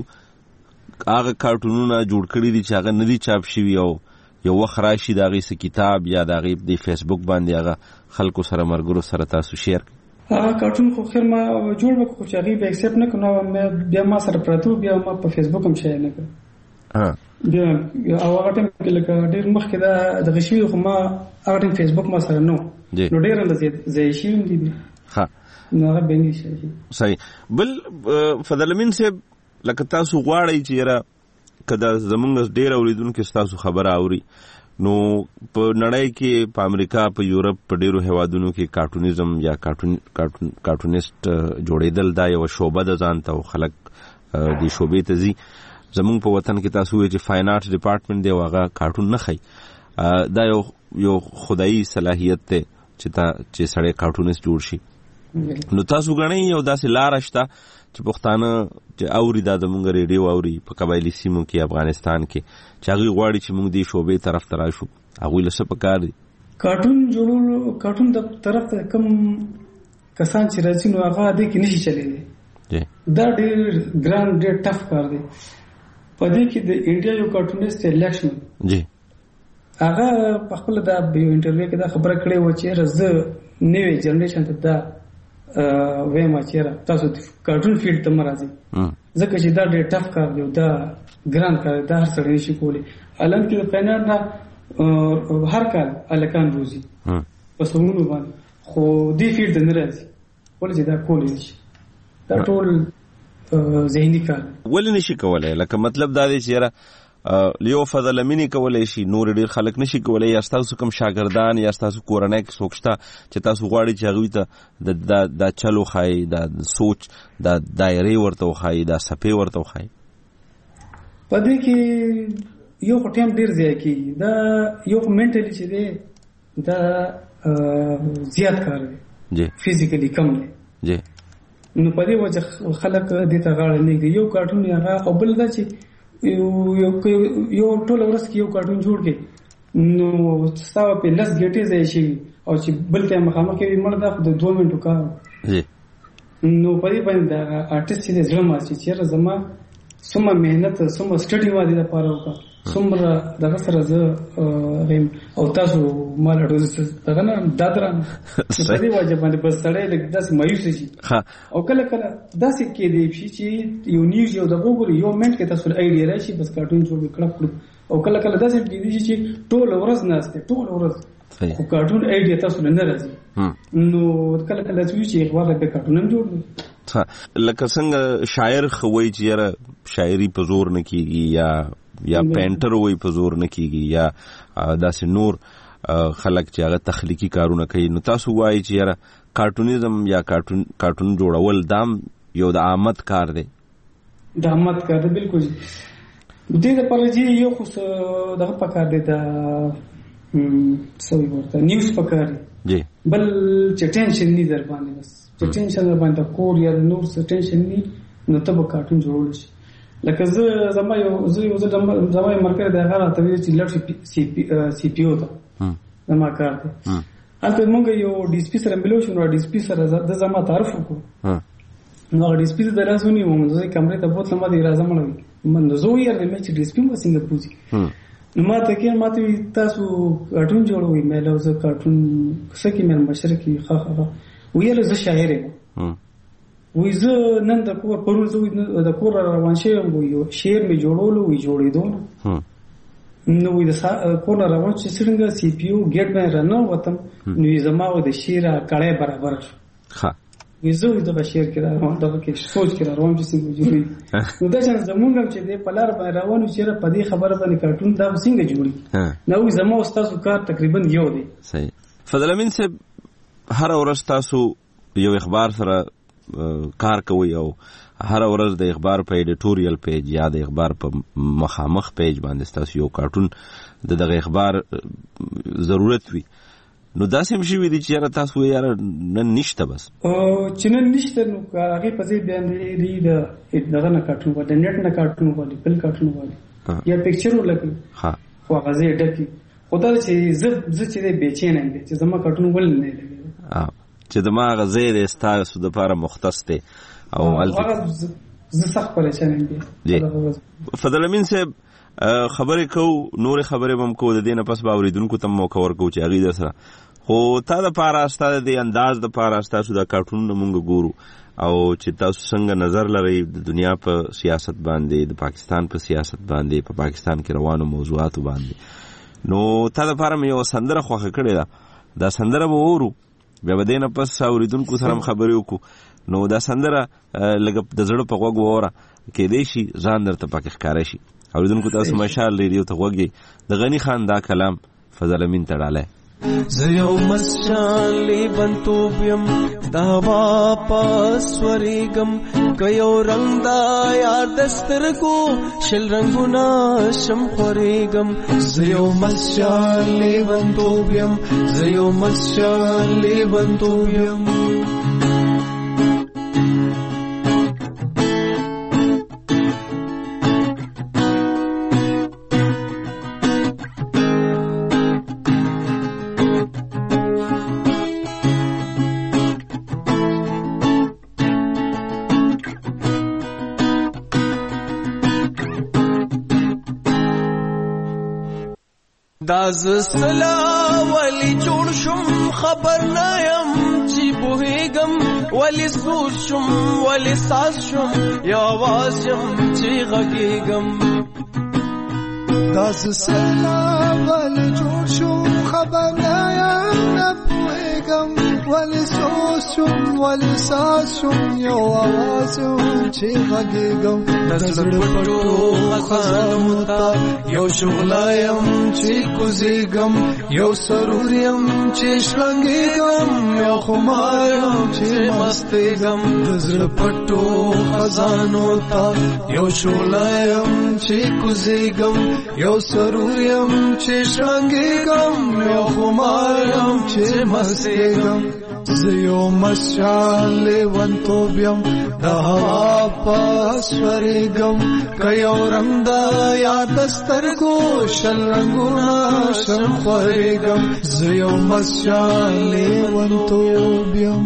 هغه کارټونونه جوړ کړي دي چې هغه نه دي چاپ شوي او یو وخت راشي د هغې څه کتاب یا د هغې د فیسبوک باندې هغه خلکو سره مرګرو سره تاسو شیر هغه کارټون خو خیر ما جوړ وکړو خو چې هغې به اکسپټ نه کړو بیا ما سره پراته بیا ما په فیسبوک هم شیر نه کړو بیا او هغه ټایم کې لکه ډېر مخکې دا دغه شوي خو ما هغه ټایم فیسبوک ما سره نه نو ډېر اندازې ځای شوي هم دي ښه نو هغه بینګ شي صحیح بل فضل امین صاحب لکه تاسو غواړئ چې یاره که دا زمونږ ډېر اورېدونکي ستاسو خبره اوري نو په نړۍ کې په امریکا په یورپ په ډېرو هیوادونو کې کارټونیزم یا کارټون کارټونیسټ جوړېدل دا یوه شعبه ده ځان ته خلک دې شعبې ته ځي زمونږ په وطن کې تاسو وایي چې فاین آرټس ډپارټمنټ دی هغه کارټون نه خي دا یو یو خدایي صلاحیت دی چې تا چې سړی کارټونیست جوړ شي نو تاسو غنئ یو داسې لار شته چې پښتانه چې اوري دا د مونږ ریډیو اوري په قبایلی سیمو کې افغانستان کې چې هغه غواړي چې مونږ دې شوبې طرف ته راشو هغه له څه پکار دي کارټون جوړولو کارټون د طرف ته کم کسان چې راځي نو هغه دې کې نشي چلېږي دا ډېر ګران ډېر ټف کار دی په دې کې د انډیا یو کارټونیست الیکشن جی هغه په خپل دا یو انټرویو کې دا خبره کړې و چې راز نوې جنریشن ته دا وایم چې تاسو د کارټون فیلډ ته مرাজি ځکه چې دا ډېر ټف کار دی دا ګران کار دی هر سړی نشي کولی الان کې فینال نه هر کال الکان روزي په سمونو باندې خو دې فیلډ نه راځي ولې دا کولی شي دا ټول ذهني کار ولې نشي کولای لکه مطلب دا دی چې لیو فضل امینی کولای شي نور ډیر خلک نشي کولای یا تاسو کوم شاګردان یا تاسو کورنۍ کې سوچتا چې تاسو غواړئ چې هغه ته د د چلو خای د سوچ د دایره ورته خای د سپې ورته خای پدې کې یو ټیم ډیر ځای کې دا یو منټلی چې دی دا زیات کار دی جی فزیکلی کم دی جی نو پدې وجه خلک دې ته غاړه نه کوي یو کارټون هغه او بل دا چې یو یو یو ټول ورځ کې یو کارټون جوړ کې نو تاسو په لس ګټې ځای شي او چې بل ته مخامخ کې مړ دا د دوه منټو کار جی نو په دې باندې دا آرټیست چې زړه ماسي چې زما سمه مهنت سمه سټډي وادي د پاره وکړه سمره دغه سره زه غیم او تاسو مال اډوز دغه نه دادران په دې وجه باندې بس سړی لګ داس مایوس شي او کله کله داسې کې دی چې یو نیوز یو د وګوري یو منټ کې تاسو ایډیا راشي بس کارټون جوړ کړو او کله کله داسې کې دی چې ټول ورځ نهسته ټول ورځ او کارټون ایډیا تاسو نه راځي نو کله کله چې یو وخت به کارټون هم جوړ لکه څنګه شاعر خوي چې یاره شاعري په زور نه کیږي یا یا پینټر وای په زور نه کیږي یا داسې نور خلک چې هغه تخلیقي کارونه کوي نو تاسو وایي چې یاره کارټونیزم یا کارټون کارټون جوړول دام یو د آمد کار دی د آمد کار دی بالکل دې د پرځي یو خو دغه پکار دی دا سوي ورته نیوز پکار دی بل چې ټینشن نه در باندې بس چې ټینشن در باندې کور یا نور څه ټینشن نه نو ته کارټون جوړول شي لکه زه زما یو زه یو زما مرکز د هغه راته وی چې لړ سی پی او ته زما کار دی البته موږ یو ډي اس پي سره ملو شو نو ډي اس پي سره د زما تعارف وکړو نو ډي اس پي د راسونی و موږ زه کمرې ته بوتل ما دی راځم نو من زه یې د چې ډي اس پي ما څنګه پوزي نو ما ته کې ما ته تاسو کارټون جوړوي مې له زه کارټون څه کې مې مشرکی خا خا ویل زه شاعر یم وی زه نن د کور پرون زه د کور روان شوم وی شعر می جوړولو وی جوړېدو نو وی د کور روان چې څنګه سی پی یو ګټ مې رانه وتم نو زما و د شعر کړه برابر ښه وی زه د شعر کې روان د کې سوچ کې روان چې څنګه جوړي نو دا څنګه زمونږ چې د پلار باندې روانو چې په دې خبره باندې کارټون دا څنګه جوړي نو زما استاد کار تقریبا یو دی صحیح فضل امین صاحب هر ورځ تاسو یو اخبار سره کار کوي او هر ورځ د اخبار په ایډیټوریال پیج یا د اخبار په مخامخ پیج باندې تاسو یو کارټون د دغه اخبار ضرورت وي نو داسې هم شوي دي چې یاره تاسو یاره نن نشته بس چې نن نشته نو هغې په ځای باندې دی د دغه نه کارټون والی د نیټ نه کارټون والی بل کارټون والی یا پکچر ولګي خو هغه ځای ډکي خو دا چې زه زه چې دی بېچینه یم چې زما کارټون ولې نه لګي چې د ما غزې د ستاسو د لپاره مختص دی او البته زه سخت پریشان یم فضل امین صاحب خبرې کو نور خبرې هم کو د دې نه پس به اوریدونکو ته موقع ورکو چې هغوی در سره خو تا د پاره ستا د دې انداز د پاره ستاسو دا کارټونونه مونږ ګورو او چې تاسو څنګه نظر لرئ د دنیا په سیاست باندې د پاکستان په سیاست باندې په پاکستان کې روانو موضوعاتو باندې نو تا د پاره مې یو سندره خوښه کړې ده دا سندره به وورو بیا به دې نه پس اوریدونکو سره هم خبرې وکړو نو دا سندره لږ د زړه په غوږ ووره کیدای شي ځان درته پکې ښکاره شي اوریدونکو تاسو مشال ریډیو ته غوږ د غني خان دا کلام فضل امین ته ډاله زيو مسشان لیبن توبیم دا واپس ورېږم که یو رنګ دا یار دسترګو شل رنګونه شم خورېږم زيو مسشان لیبن توبیم زيو مسشان لیبن توبیم داز سلا ولی جوړ شم خبر نه يم چې بوهېږم ولی سوچ شم ولی ساز شم یا आवाज يم چې غږېږم داز سلا ولی جوړ شم خبر نه يم نه بوهېږم ولی سوچ شم ولی ساز شم یا आवाज يم چې غږېږم د زړه پټو خزانو ته یو شغلایم چې کوزېږم یو سروریم چې شلنګېږم یو خماریم چې مستېږم د زړه پټو خزانو ته یو شغلایم چې کوزېږم یو سروریم چې شلنګېږم یو خماریم چې مستېږم زيو مسشان لیونتوبیم د هوا پاس ورېږم که یو رنګ د یاد سترګو شل رنګونه شم خورېږم زيو مسشان لیونتوبیم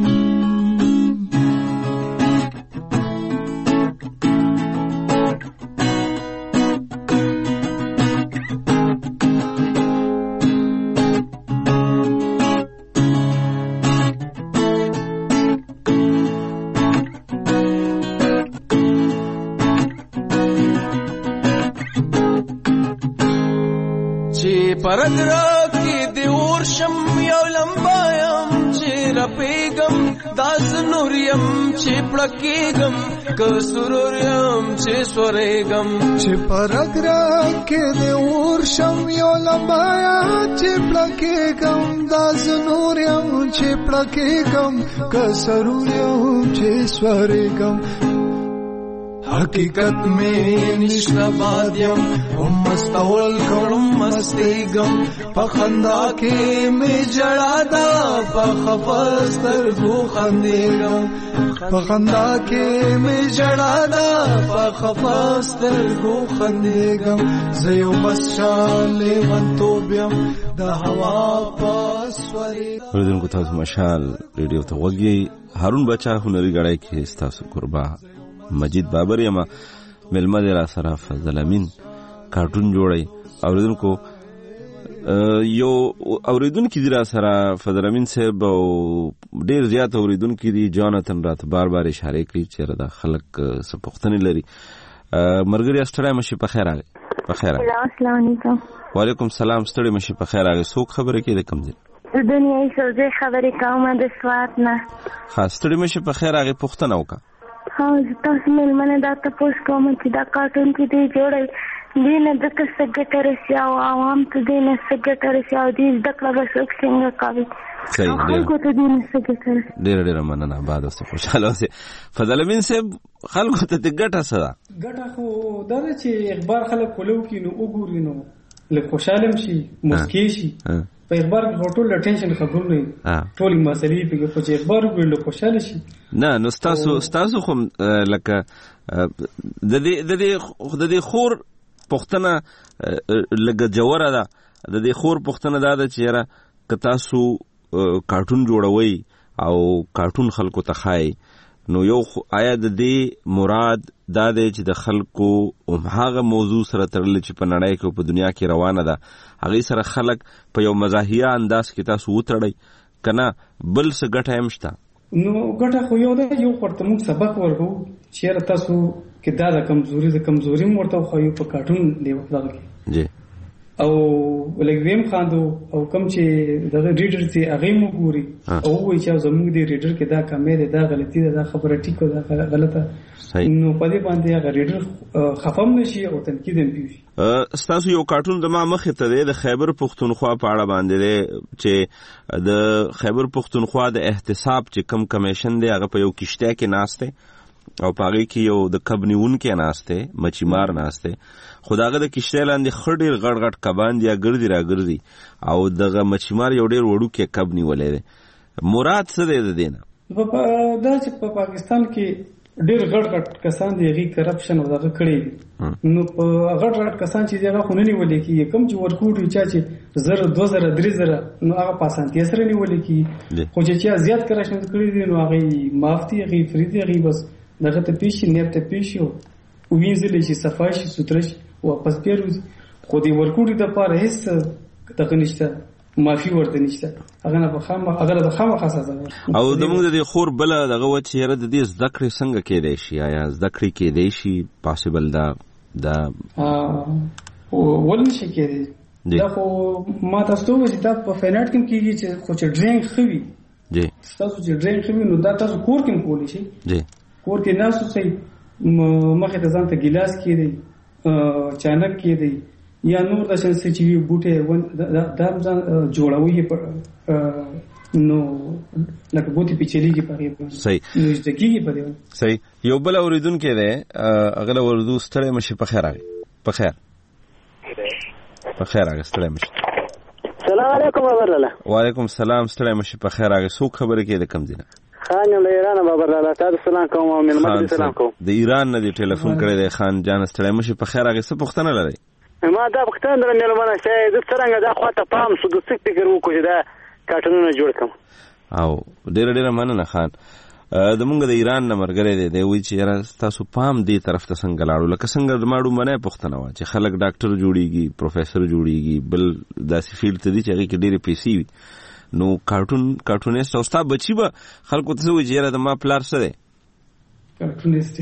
پرګرا کې دی ورشم یو لمبایم چې رپېږم داس نوریم چې پړکېږم که سروریم چې سورېږم چې پرګرا کې دی ورشم یو لمبایم چې پړکېږم داس نوریم چې پړکېږم که سروریم چې سورېږم حقیقت میں نشنا بادیم هم مستول کړم مستېږم په خندا کې مې جړا دا په خفاستر غو خندېږم په خندا کې مې جړا دا په خفاستر غو خندېږم زيو مسشان لیونتوبیم د هوا پاس ورې اوریدونکو تاسو مشال ریډیو ته وګورئ. هارون بچا هنري غړای کې تاسو قربا مجید بابر یما ملمه دی را سره فضل امین کارټون جوړي اوریدونکو یو اوریدونکو دی را سره فضل امین صاحب ډیر زیات اوریدونکو دی جاناتن رات بار بار اشاره کوي چې دا خلک سپختنی لري. مرګري استړای مشي په خیر راغی. په خیر راغی. السلام علیکم. وعلیکم سلام. ستړي مشي په خیر راغی. څوک خبره کوي د کم ځای؟ دنیاي سوزه خبرې کوم د سوات نه. خاص ستړي مشي په خیر راغی. پښتنه وکړه. ها تاسو ملمنه دا تاسو کوم چې دا کارټون کې دی جوړي دینه د کسګټر سي او عوام ته دینه سګټر سي او دې د کلب څنګه کوي. صحیح دی. خلکو ته دینه سګټر. ډېر ډېر مننه. بعد اوس خوشاله اوسئ. فضل امین صاحب خلکو ته ګټه سره ګټه خو دا چې اخبار خلک کولو کې نو وګوري نو له خوشاله شي مسکی شي. په اخبار کې ټول ټینشن خبر نه ټول مسلې په کې چې اخبار وګوري له خوشاله شي. نه نو تاسو تاسو خو لکه د دې د دې د دې خور پښتنه لګه جوړه ده. د دې خور پښتنه ده چې یاره که تاسو کارټون جوړوي او کارټون خلکو ته خای نو یو آیا د دې مراد دا دی چې د خلکو هغه موضوع سره تړل چې په نړۍ کې په دنیا کې روانه ده هغه سره خلک په یو مزاحیه انداز کې تاسو وتړئ کنه بل څه ګټه هم شته؟ نو ګټه خو یو ده یو پرته موږ سبق ورکو چې تاسو کې دا د کمزوري د کمزوري مرته خو یو په کارټون دی وکړل. جی او لګویم خاندو او کوم چې دغه ریډر چې هغه مو ګوري او وایي چې زموږ دی ریډر کې دا کمې ده دا غلطي ده دا خبره ټیک ده دا غلطه نو په دې باندې هغه ریډر خفم نشي او تنقید هم پیږي. ستاسو یو کارټون د ما مخې ته دی د خیبر پښتونخوا په اړه باندې دی چې د خیبر پښتونخوا د احتساب چې کم کمیشن دی هغه په یو کشته کې ناشته او پاغي کې یو د کب نیونکې ناشته مچیمار ناشته خداغه د کشته لاندې خډیر غړ غړ کبان دی ګرځي را ګرځي او دغه مچیمار یو ډیر وړو کې کب نیولې دی. مراد څه دی د دینه؟ په دا چې په پاکستان کې ډیر غړ غړ کسان دی غي کرپشن او دغه کړی نو په غړ غړ کسان چې دغه خوننی ولې کې کوم چې ورکوټي چا چې زر دو زر درې زر نو هغه پاسانتي سره نیولې کې خو چې زیات کرپشن کړی دی نو هغه مافتی هغه فریدي هغه بس دغه ته پیشي نیت ته پیشي او وینځلې چې صفای شي سوترش واپس پیروز خو دې ورکوټي د پاره هیڅ دغه نشته معافي ورته نشته هغه نه بخامه هغه د خامه خاصه ده او د موږ د خور بل دغه و چې یره د دې ذکر څنګه کېدای شي یا ذکر کېدای شي پاسبل دا دا ول نشي کېدای دا خو ما تاسو ته چې دا په فینټ کې کېږي چې خو چې ډرینګ خوي جی تاسو چې ډرینګ خوي نو دا تاسو کور کې کولی شي جی کور کې ناسو سي مخه ته ځان ته ګلاس کېدی چانک کېدی یا نور د شنسي چې بوټه دا ځان جوړوي په نو لکه بوتي پیچلېږي په غیب صحیح نو ځکه په دې صحیح یو بل اوریدونکو دی اغله وردو ستړی مشي په خیر راغی په خیر په خیر راغی ستړی مشي. السلام علیکم ورله. وعلیکم السلام ستړی مشي په خیر راغی. څوک خبره کې د کم دینه؟ خان له ایران بابر الله تعالی سلام کوم او ملمت سلام کوم. د ایران نه دی ټلیفون کړی دی خان جان ستړی مشي په خیر راغی. څه پوښتنه لري؟ ما دا پښتون در ملمنه شې د څنګه دا خواته پام سو د څه فکر وکړو چې دا کارټونونه جوړ کړم او ډېر ډېر مننه خان. د مونږ د ایران نه مرګره دی دی وی چې یاره تاسو پام دی طرف ته څنګه لاړو لکه څنګه د ماړو منه پښتنه وا چې خلک ډاکټر جوړیږي پروفیسور جوړیږي بل داسې فیلډ ته دي چې هغه کې ډېرې پیسې وي نو کارټون کارټونیست او ستا بچي به خلکو ته وایي چې یاره د ما پلار څه دی کارټونیست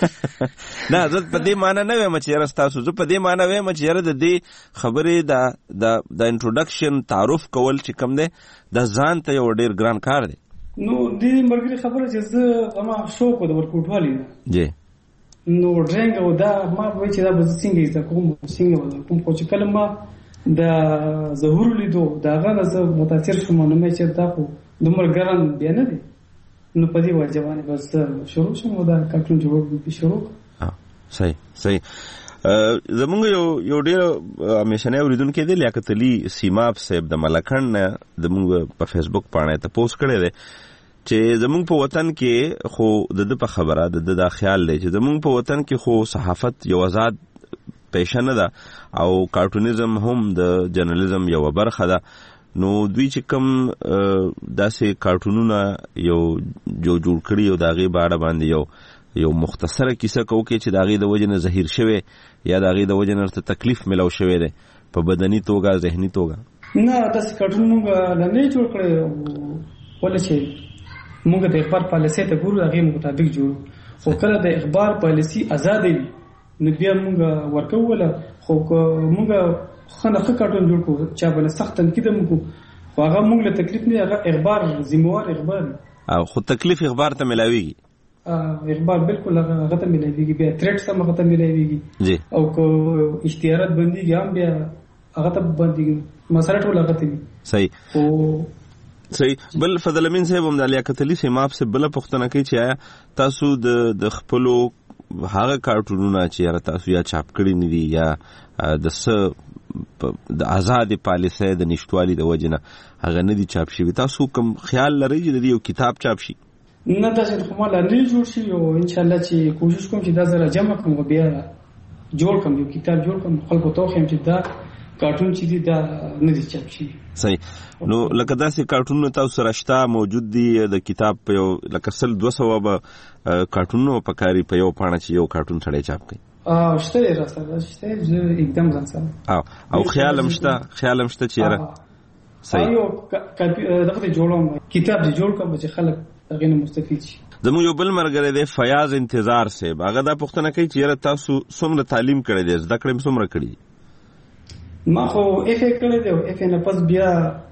نه زه په دې معنی نه وایم چې یاره ستاسو زه په دې معنی وایم چې یاره د دې خبرې د د د انټروډکشن تعارف کول چې کوم دی د ځان ته یو ډېر ګران کار دی. نو دې مرګري خبره چې زه زما شوق د ورکوټوالي جی نو ډرنګ او دا ما وایي چې دا به څنګه زه کوم څنګه کوم خو چې کله ما د ظهور لیدو دا غنه زه متاثر شوم نو مې چې دا خو دومره ګران بیا نه دی نو په دې وجه باندې بس شروع شوم دا کارټون جوړول شروع. صحیح صحیح. زمونږ یو یو ډېر همیشنی اوریدونکی دی لیاقت علي سیماب صاحب د ملکن نه زمونږ په فیسبوک پاڼه ته پوسټ کړی دی چې زمونږ په وطن کې خو د د په خبره د د دا خیال دی چې زمونږ په وطن کې خو صحافت یو آزاد پیشه نه ده او کارټونیزم هم د جرنالیزم یو برخه ده نو دوی چې کوم داسې کارټونونه یو جو جوړ کړي او د هغې باړه باندې یو یو مختصره کیسه کو کې چې د هغې د وجې نه زهیر شوی یا د هغې د وجې نه ورته تکلیف ملو شوی دی په بدني توګه ذهني توګه نه داسې کارټون موږ نه جوړ کړی ولې چې موږ د اخبار پالیسۍ ته ګورو هغې مطابق جوړو خو کله د اخبار پالیسي ازاده وي نو بیا موږ ورکوله خو موږ خنه ښه کارټون جوړ کړو چا باندې سخت تنقید هم وکړو خو هغه موږ له تکلیف نه هغه اخبار ذمہوار اخبار او خو تکلیف اخبار ته ملاویږي اخبار بالکل هغه ته ملاویږي بیا تھریټ سم هغه ته ملاویږي جی او کو اشتهارات بنديږي هم بیا هغه ته بنديږي مسله ټول هغه ته صحیح او صحیح. بل فضل امین صاحب هم د لیاقت علي سیماب سے بل پښتنه کوي چې آیا تاسو د د خپلو هغه کارټونونه چې یاره تاسو یا چاپ کړي نه دي یا د څه د آزاد پالیسۍ د نشټوالي د وجې نه هغه نه دي چاپ شوي تاسو کوم خیال لرئ چې د یو کتاب چاپ شي؟ نه داسې خو ما لا نه جوړ شي او انشاءالله چې کوشش کوم چې دا زره جمع کړم او بیا جوړ کړم یو کتاب جوړ کړم خلکو ته وښیم چې دا کارټون چې دي دا نه دي چاپ شوي. صحیح. نو لکه داسې کارټونونه تاسو سره شته موجود دي د کتاب په یو لکه سل دوه سوه به کارټونونه پکاري په یو پاڼه چې یو کارټون سړی چاپ کوي؟ شته یې راسره شته زه एकदम ځان سره او خیال هم شته خیال هم شته چې یاره صحیح یو دغه جوړوم کتاب دې جوړ کړم چې خلک هغې نه مستفید شي. زموږ یو بل ملګری دی فیاض انتظار صاحب هغه دا پوښتنه کوي چې یاره تاسو څومره تعلیم کړی دی زده کړې څومره کړي؟ ما خو اف ای کړی دی، اف ای نه پس بیا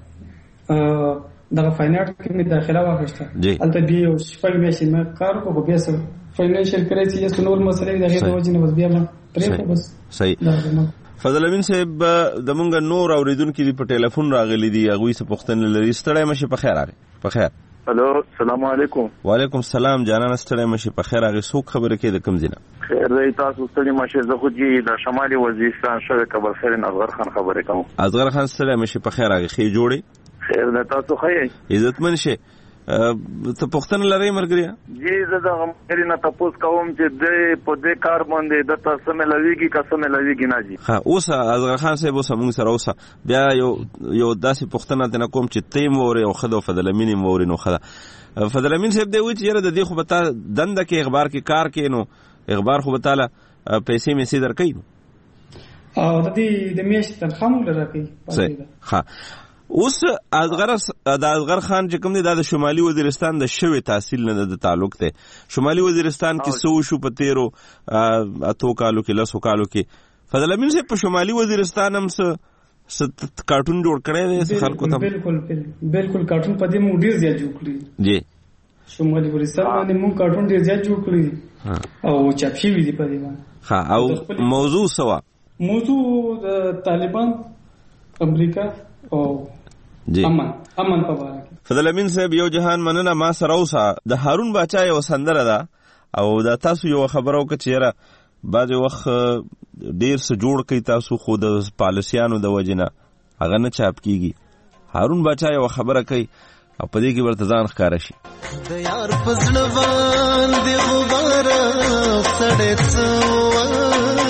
دغه فاینانس کې مې داخله واخیسته. هلته بیا یو شپږ میاشتې مې کار وکړو، بیا څه فاینانشل کرایسیس نور مسلې د هغې د وجې نه بس بیا ما پرېښود. بس صحیح. فضل امین صاحب د مونږ نور اوریدونکي دي په ټلیفون راغلي دي، هغوی څه پوښتنې لري. ستړی مشي، په خیر راغی. په خیر. هلو، السلام علیکم. وعلیکم السلام جانانه، ستړی مشي، په خیر راغی. څوک خبرې کوي د کوم ځای نه؟ خیر دی، تاسو ستړي مشي. زه خو جي د شمالي وزیرستان شوی کابل خیرن اصغر خان خبرې کوم. اصغر خان ستړی مشي، په خیر راغی. ښې جوړې؟ خیر دی، تاسو ښه یې؟ عزتمن شې. ته پوښتنه لرې ملګريه؟ جی زه دغه ملګري نه تپوس کوم چې دی په دې کار باندې دته څه میلاویږي که څه میلاویږي نه جي. ښه، اوس اصغر خان صاحب اوس موږ سره اوسه بیا یو یو داسې پوښتنه ترېنه کوم چې ته یې م واورې او ښه ده او فضل امین یې م واورې نو ښه ده. فضل امین صاحب دی وایي چې یاره د دې خو به تا دنده کې اخبار کې کار کې نو اخبار خو به تاله پیسې میسې درکوي نو او د دې د میاشتې تنخواه مو له راکوي. ښه، اوس اصغر د اصغر خان چې کوم دی دا د شمالي وزیرستان د شوي تحصیل نه د تعلق دی. شمالي وزیرستان کې څه وشو په تیرو اتو کالو کې لسو کالو کې؟ فضل امین صاحب په شمالي وزیرستان هم څه کارټون جوړ کړی دی خلکو ته؟ بالکل بالکل کارټون په دې موږ ډېر زیات جوړ کړي. جی شمالي وزیرستان باندې موږ کارټون ډېر زیات جوړ کړي او چاپ شوي دي په دې باندې. ښه، او موضوع څه وه؟ موضوع د طالبان، امریکا او جی امن امن په اړه. فضل امین صاحب یو جهان مننه. ما سره اوسه د هارون باچا یو سندره ده او دا تاسو یو خبره وکړه چې یاره بعضې وخت ډېر څه جوړ کوي تاسو خو د پالیسیانو د وجې نه هغه نه چاپ کېږي. هارون باچا یو خبره کوي او په دې کې ورته ځان ښکاره شي. د یار په زړه باندې غباره سړی څه